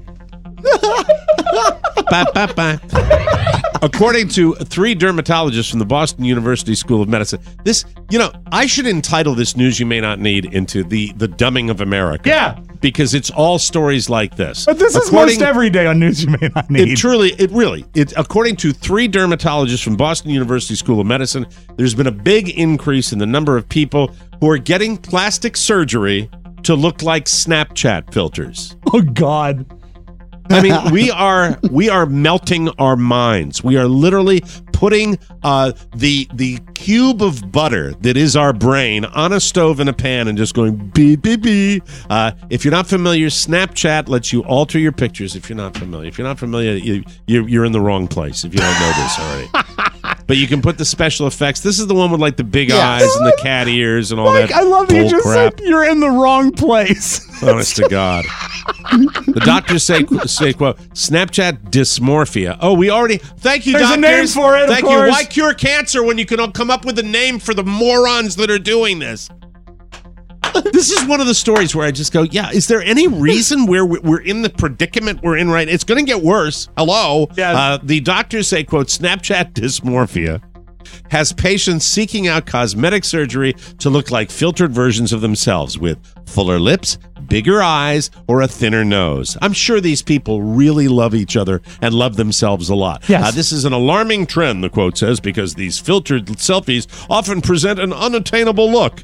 Bye, bye, bye. According to three dermatologists from the Boston University School of Medicine, this, you know, I should entitle this news you may not need into the, the dumbing of America. Yeah. Because it's all stories like this. But this is According- most every day on News You May Not Need. It truly, it really, it, according to three dermatologists from Boston University School of Medicine, there's been a big increase in the number of people who are getting plastic surgery to look like Snapchat filters. Oh, God. I mean, we are we are melting our minds. We are literally putting uh, the the cube of butter that is our brain on a stove in a pan and just going beep, beep, beep. Uh, if you're not familiar, Snapchat lets you alter your pictures if you're not familiar. If you're not familiar, you, you're, you're in the wrong place if you don't know this already. But you can put the special effects. This is the one with like the big Yeah. eyes and the cat ears and all Mike, that I love you bull just crap. said you're in the wrong place. Honest to God. The doctors say, say, quote, Snapchat dysmorphia. Oh, we already, thank you, There's a doctors. name for it, of Thank you. course. Why cure cancer when you can all come up with a name for the morons that are doing this? This is one of the stories where I just go, yeah, is there any reason where we- we're in the predicament we're in right? It's going to get worse. Hello. Yes. Uh, the doctors say, quote, Snapchat dysmorphia has patients seeking out cosmetic surgery to look like filtered versions of themselves with fuller lips, bigger eyes, or a thinner nose. I'm sure these people really love each other and love themselves a lot. Yes. Uh, this is an alarming trend, the quote says, because these filtered selfies often present an unattainable look.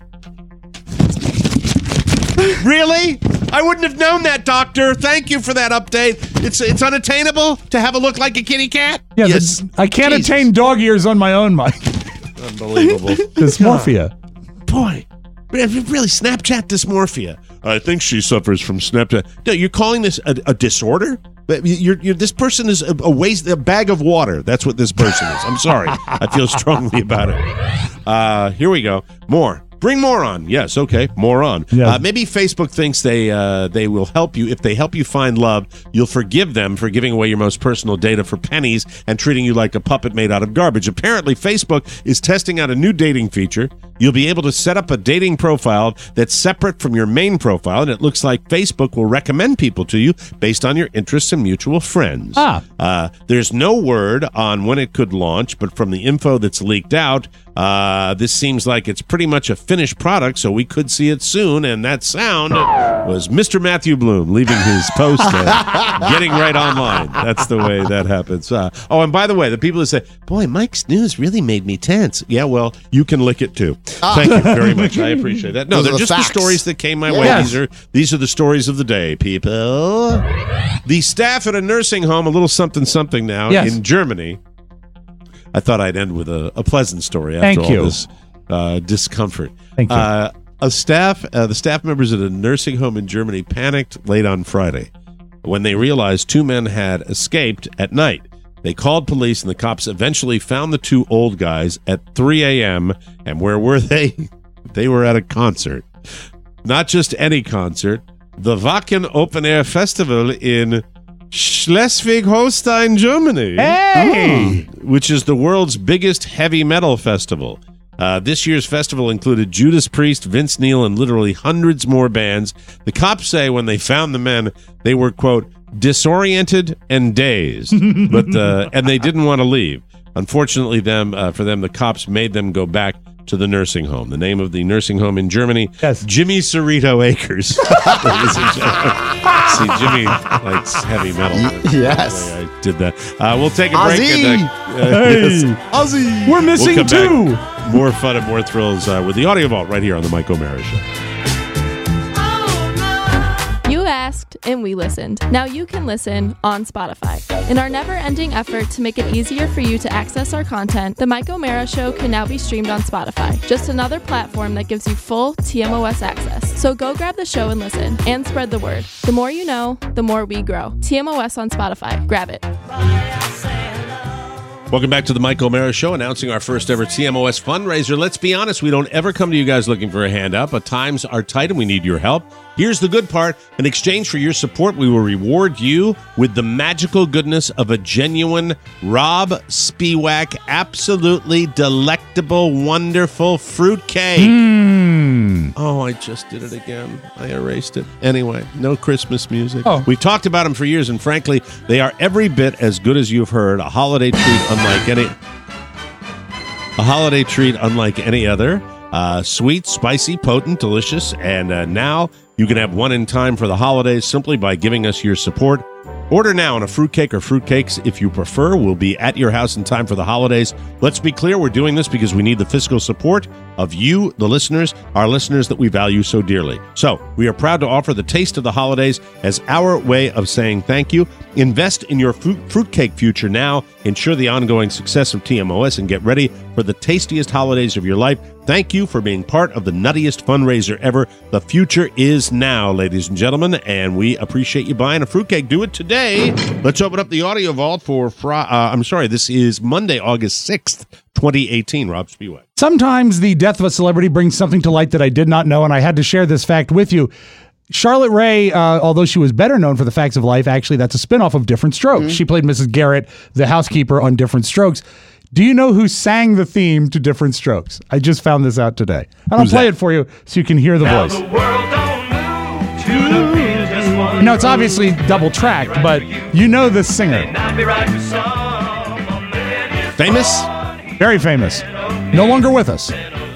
Really? I wouldn't have known that, doctor. Thank you for that update. It's it's unattainable to have a look like a kitty cat? Yeah, yes. the- I can't Jesus. attain dog ears on my own, Mike. Unbelievable. Dysmorphia. Boy, really, Snapchat dysmorphia. I think she suffers from Snapchat. No, you're calling this a, a disorder? But You're, you're, this person is a, a waste, a bag of water. That's what this person is. I'm sorry. I feel strongly about it. Uh, here we go. More. Bring more on. Yes, okay, more on. Yeah. Uh, maybe Facebook thinks they uh, they will help you. If they help you find love, you'll forgive them for giving away your most personal data for pennies and treating you like a puppet made out of garbage. Apparently, Facebook is testing out a new dating feature. You'll be able to set up a dating profile that's separate from your main profile, and it looks like Facebook will recommend people to you based on your interests and mutual friends. Ah. Uh, there's no word on when it could launch, but from the info that's leaked out, uh, this seems like it's pretty much a finished product, so we could see it soon. And that sound was Mister Matthew Bloom leaving his post and getting right online. That's the way that happens. Uh, oh, and by the way, the people who say, boy, Mike's news really made me tense. Yeah, well, you can lick it too. Thank you very much. I appreciate that. No, Those are they're the just facts. the stories that came my way. Yes. These are these are the stories of the day, people. The staff at a nursing home, a little something something now Yes. in Germany. I thought I'd end with a, a pleasant story after Thank all you. this uh, discomfort. Thank you. Uh, a staff, uh, the staff members at a nursing home in Germany panicked late on Friday when they realized two men had escaped at night. They called police, and the cops eventually found the two old guys at three a.m. And where were they? They were at a concert. Not just any concert, the Wacken Open Air Festival in Schleswig-Holstein, Germany. Hey! Which is the world's biggest heavy metal festival. Uh, this year's festival included Judas Priest, Vince Neil, and literally hundreds more bands. The cops say when they found the men, they were, quote, disoriented and dazed, but uh, and they didn't want to leave. Unfortunately, them uh, for them, the cops made them go back to the nursing home. The name of the nursing home in Germany, Yes. Jimmy Cerrito Acres. Ladies and gentlemen. See, Jimmy likes heavy metal. Yes. I did that. Uh, we'll take a break. Ozzy. And, uh, Hey. yes. Ozzy. We're missing We'll come two. back. More fun and more thrills uh, with the Audio Vault right here on the Mike O'Mara Show. You asked, and we listened. Now you can listen on Spotify. In our never-ending effort to make it easier for you to access our content, The Mike O'Mara Show can now be streamed on Spotify, just another platform that gives you full T M O S access. So go grab the show and listen, and spread the word. The more you know, the more we grow. T M O S on Spotify. Grab it. Welcome back to the Mike O'Mara Show, announcing our first ever T M O S fundraiser. Let's be honest, we don't ever come to you guys looking for a handout, but times are tight and we need your help. Here's the good part. In exchange for your support, we will reward you with the magical goodness of a genuine Rob Spiewak, absolutely delectable, wonderful fruitcake. Mm. Oh, I just did it again. I erased it. Anyway, no Christmas music. Oh. We've talked about them for years, and frankly, they are every bit as good as you've heard. A holiday treat unlike any a holiday treat unlike any other. Uh, sweet, spicy, potent, delicious, and uh, now you can have one in time for the holidays simply by giving us your support. Order now on a fruitcake or fruitcakes if you prefer. We'll be at your house in time for the holidays. Let's be clear, we're doing this because we need the fiscal support. of you, the listeners, our listeners that we value so dearly. So we are proud to offer the Taste of the Holidays as our way of saying thank you. Invest in your fruit, fruitcake future now. Ensure the ongoing success of T M O S and get ready for the tastiest holidays of your life. Thank you for being part of the nuttiest fundraiser ever. The future is now, ladies and gentlemen, and we appreciate you buying a fruitcake. Do it today. Let's open up the audio vault for, fr- uh, I'm sorry, this is Monday, August sixth, twenty eighteen. Rob Spiewak. Sometimes the death of a celebrity brings something to light that I did not know, and I had to share this fact with you. Charlotte Rae, uh, although she was better known for The Facts of Life, actually that's a spinoff of Different Strokes. Mm-hmm. She played Missus Garrett, the housekeeper on Different Strokes. Do you know who sang the theme to Different Strokes? I just found this out today. And I'll Who's play that? it for you so you can hear the Now voice. the world don't move to the beat of just one. No, it's obviously double tracked, but you know the singer. I'd be right for some. Famous? Very famous. No longer with us.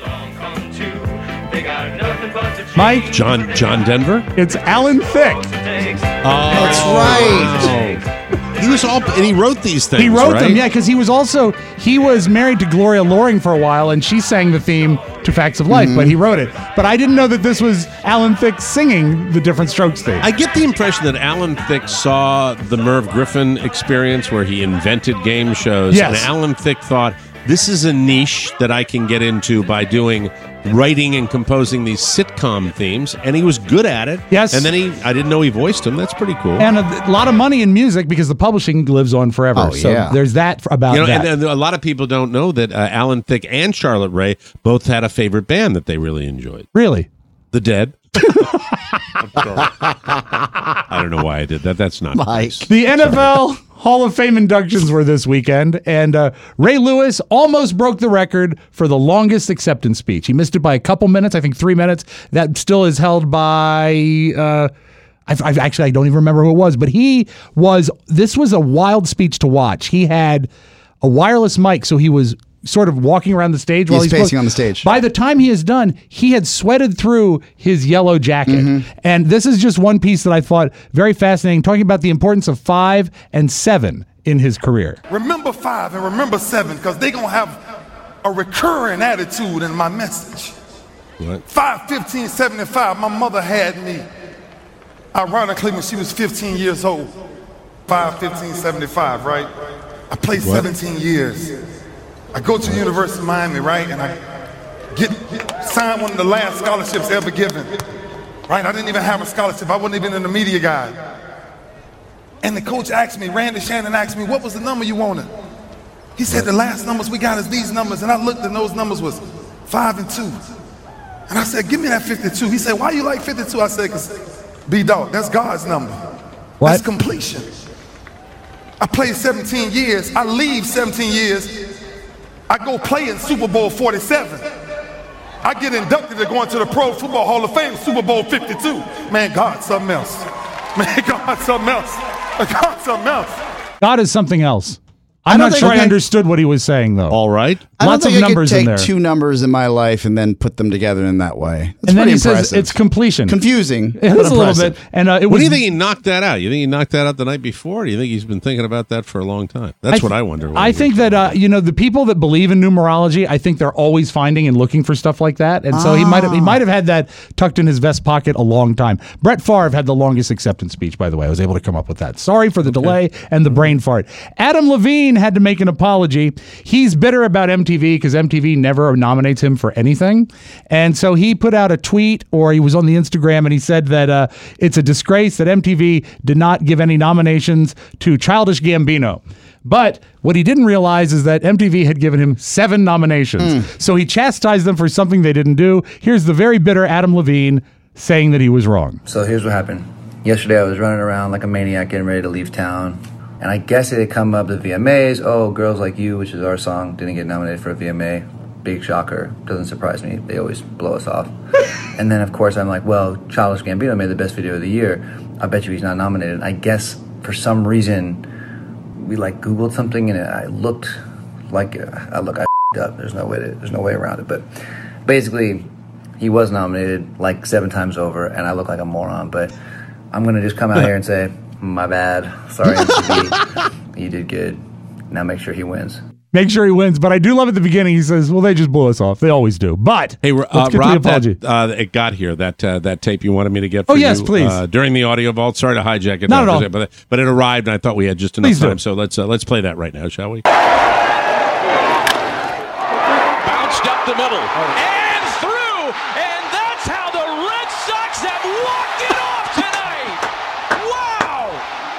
Mike? John John Denver? It's Alan Thicke. Oh, That's right. He was all, and he wrote these things. He wrote right? them, yeah, because he was also, he was married to Gloria Loring for a while, and she sang the theme to Facts of Life, Mm-hmm. but he wrote it. But I didn't know that this was Alan Thicke singing the Different Strokes theme. I get the impression that Alan Thicke saw the Merv Griffin experience where he invented game shows, Yes. and Alan Thicke thought, this is a niche that I can get into by doing writing and composing these sitcom themes, and he was good at it. Yes. And then he, I didn't know he voiced him. That's pretty cool. And a, a lot of money in music because the publishing lives on forever. Oh, so yeah. there's that f- about You know, that. and, and a lot of people don't know that uh, Alan Thicke and Charlotte Rae both had a favorite band that they really enjoyed. Really? The Dead. I'm sorry. I don't know why I did that. That's not Mike. nice. The N F L Hall of Fame inductions were this weekend, and uh, Ray Lewis almost broke the record for the longest acceptance speech. He missed it by a couple minutes, I think three minutes. That still is held by... Uh, I've, I've actually, I don't even remember who it was, but he was... This was a wild speech to watch. He had a wireless mic, so he was sort of walking around the stage while He's he's pacing spoke. on the stage. By the time he is done, he had sweated through his yellow jacket. Mm-hmm. And this is just one piece that I thought very fascinating, talking about the importance of five and seven in his career. Remember five and remember seven, because they're going to have a recurring attitude in my message. What? five, fifteen, seventy-five, my mother had me, ironically, when she was fifteen years old. five, fifteen, seventy-five, right? I played What? seventeen years. I go to the University of Miami, right? And I get signed one of the last scholarships ever given. Right? I didn't even have a scholarship. I wasn't even in the media guide. And the coach asked me, Randy Shannon asked me, what was the number you wanted? He said, the last numbers we got is these numbers. And I looked and those numbers was five and two. And I said, give me that fifty-two. He said, why you like fifty-two? I said, because B-Dog, that's God's number. What? That's completion. I played seventeen years. I leave seventeen years. I go play in Super Bowl forty-seven. I get inducted to go into the Pro Football Hall of Fame, Super Bowl fifty-two. Man, God's something else. Man, God's something else. God's something else. God is something else. I I'm don't not think sure I I can- understood what he was saying, though. All right. I don't Lots of think I could numbers in take there. two numbers in my life and then put them together in that way. That's and then pretty he says impressive. it's completion. confusing. It but is a little impressive. bit. And uh, it What was do you think he knocked that out? You think he knocked that out the night before? Or do you think he's been thinking about that for a long time? That's th- what I wonder. I think that uh, you know the people that believe in numerology, I think they're always finding and looking for stuff like that, and so he might have he might have had that tucked in his vest pocket a long time. Brett Favre had the longest acceptance speech, by the way. I was able to come up with that. Sorry for the delay and the brain fart. Adam Levine had to make an apology. He's bitter about M T V because M T V never nominates him for anything, and so he put out a tweet, or he was on the Instagram, and he said that uh, it's a disgrace that M T V did not give any nominations to Childish Gambino. But what he didn't realize is that M T V had given him seven nominations. So he chastised them for something they didn't do. Here's the very bitter Adam Levine saying that he was wrong. So here's what happened. Yesterday I was running around like a maniac getting ready to leave town. And I guess it had come up at V M As. Oh, Girls Like You, which is our song, didn't get nominated for a V M A. Big shocker. Doesn't surprise me. They always blow us off. And then, of course, I'm like, well, Childish Gambino made the best video of the year. I bet you he's not nominated. I guess for some reason we like Googled something and I looked like I look I f***ed up. There's no way to, there's no way around it. But basically, he was nominated like seven times over, and I look like a moron. But I'm gonna just come out here and say, my bad. Sorry, M T V. You did good. Now make sure he wins. Make sure he wins. But I do love at the beginning, he says, well, they just blew us off. They always do. But hey, uh, let's get Rob, to the apology. that, uh, it got here, that uh, that tape you wanted me to get for Oh, yes, you, please. Uh, during the audio vault. Sorry to hijack it. Not at all. But, but it arrived, and I thought we had just enough Please do. time. So let's, uh, let's play that right now, shall we? Bounced up the middle and through, and that's how the Red Sox have walked it off tonight. Wow!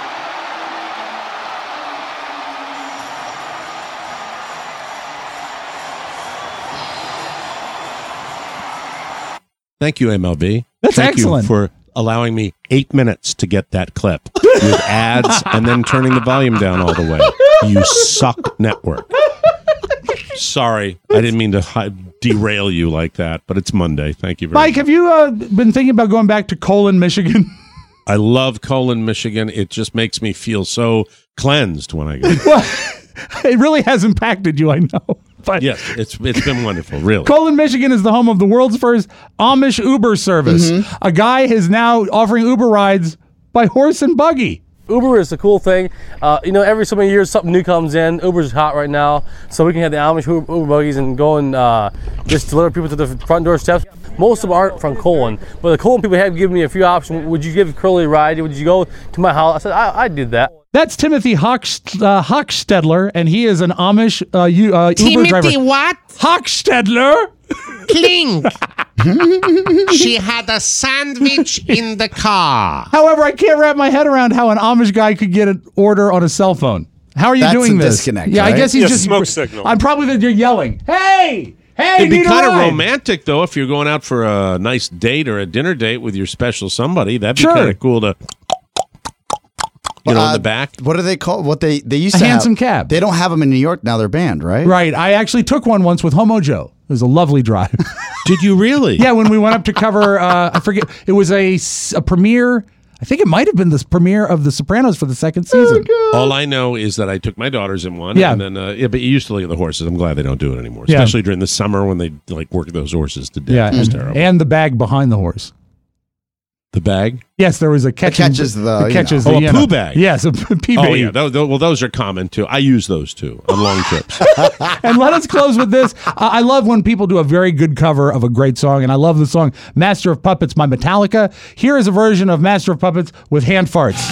Thank you, M L B. That's Thank excellent. you for allowing me eight minutes to get that clip with ads and then turning the volume down all the way. You suck, network. Sorry, I didn't mean to hi- derail you like that, but it's Monday. Thank you very Mike, much. have you uh, been thinking about going back to Colon, Michigan? I love Colon, Michigan. It just makes me feel so cleansed when I go. Well, it really has impacted you, I know. But yes, it's it's been wonderful, really. Colon, Michigan is the home of the world's first Amish Uber service. Mm-hmm. A guy is now offering Uber rides by horse and buggy. Uber is a cool thing. Uh, you know, every so many years something new comes in. Uber's hot right now, so we can have the Amish Uber, Uber buggies and go and uh, just deliver people to the front door steps. Most of them aren't from Colon, but the Colon people have given me a few options. Would you give Curly a ride? Would you go to my house? I said, I, I did that. That's Timothy Hochst- uh, Hochstedler, and he is an Amish uh, U- uh, Uber driver. Timothy what? Hochstedler. Clink. She had a sandwich in the car. However, I can't wrap my head around how an Amish guy could get an order on a cell phone. How are you That's doing a this? disconnect, Yeah, I right? guess he's Yeah, just smoke signal. I'm probably that you're yelling, "Hey, hey!" It'd be need a kind of ride." romantic, though, if you're going out for a nice date or a dinner date with your special somebody. That'd be Sure. kind of cool to, you know, in Uh, the back. What do they call? What they they used A to handsome have, cab. They don't have them in New York now. They're banned, right? Right. I actually took one once with Homo Joe. It was a lovely drive. Did you really? Yeah, when we went up to cover, uh, I forget, it was a, s- a premiere. I think it might have been the premiere of The Sopranos for the second season. All I know is that I took my daughters in one. Yeah. And then, uh, yeah, but you used to look at the horses. I'm glad they don't do it anymore, Yeah. especially during the summer when they like work those horses to death. Yeah, It's and, terrible. and the bag behind the horse. The bag? Yes, there was a catch. catches the, that you catches know. the Oh, a you poo know. bag. Yes, a pee Oh, bag. yeah. Those, those- well, those are common, too. I use those, too, on long trips. And let us close with this. I I love when people do a very good cover of a great song, and I love the song Master of Puppets by Metallica. Here is a version of Master of Puppets with hand farts.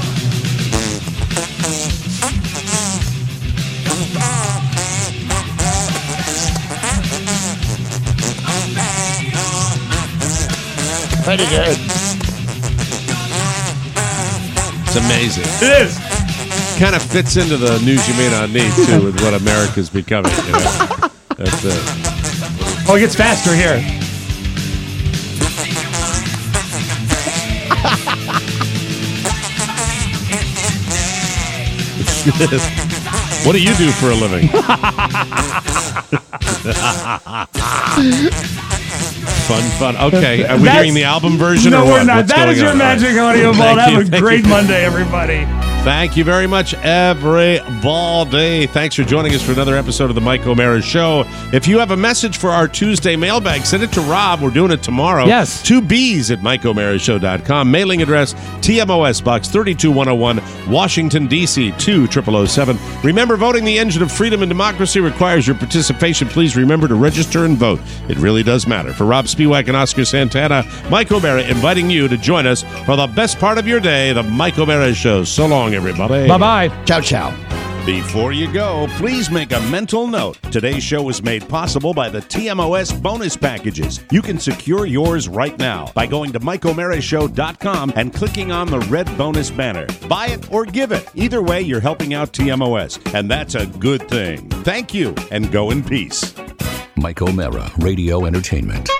Pretty good. It's amazing. It is. Kind of fits into the news you may not need, too, with what America's becoming. You know? That's it. Oh, it gets faster here. What do you do for a living? Fun, fun. Okay, are we That's- hearing the album version No, or we're what? not. What's That going is your on? magic audio Thank vault. Have you, a thank great you. Monday, everybody. Thank you very much, everybody. Thanks for joining us for another episode of the Mike O'Mara Show. If you have a message for our Tuesday mailbag, send it to Rob. We're doing it tomorrow. Yes. Two B's at Mike O'Mara Show dot com. Mailing address, T M O S Box thirty-two one oh one, Washington, D C two thousand oh seven. Remember, voting the engine of freedom and democracy requires your participation. Please remember to register and vote. It really does matter. For Rob Spiewak and Oscar Santana, Mike O'Mara inviting you to join us for the best part of your day, the Mike O'Mara Show. So long, everybody. Bye-bye. Ciao, ciao. Before you go, please make a mental note. Today's show was made possible by the T M O S bonus packages. You can secure yours right now by going to Mike O'Mara Show dot com and clicking on the red bonus banner. Buy it or give it. Either way, you're helping out T M O S, and that's a good thing. Thank you, and go in peace. Mike O'Mara, Radio Entertainment.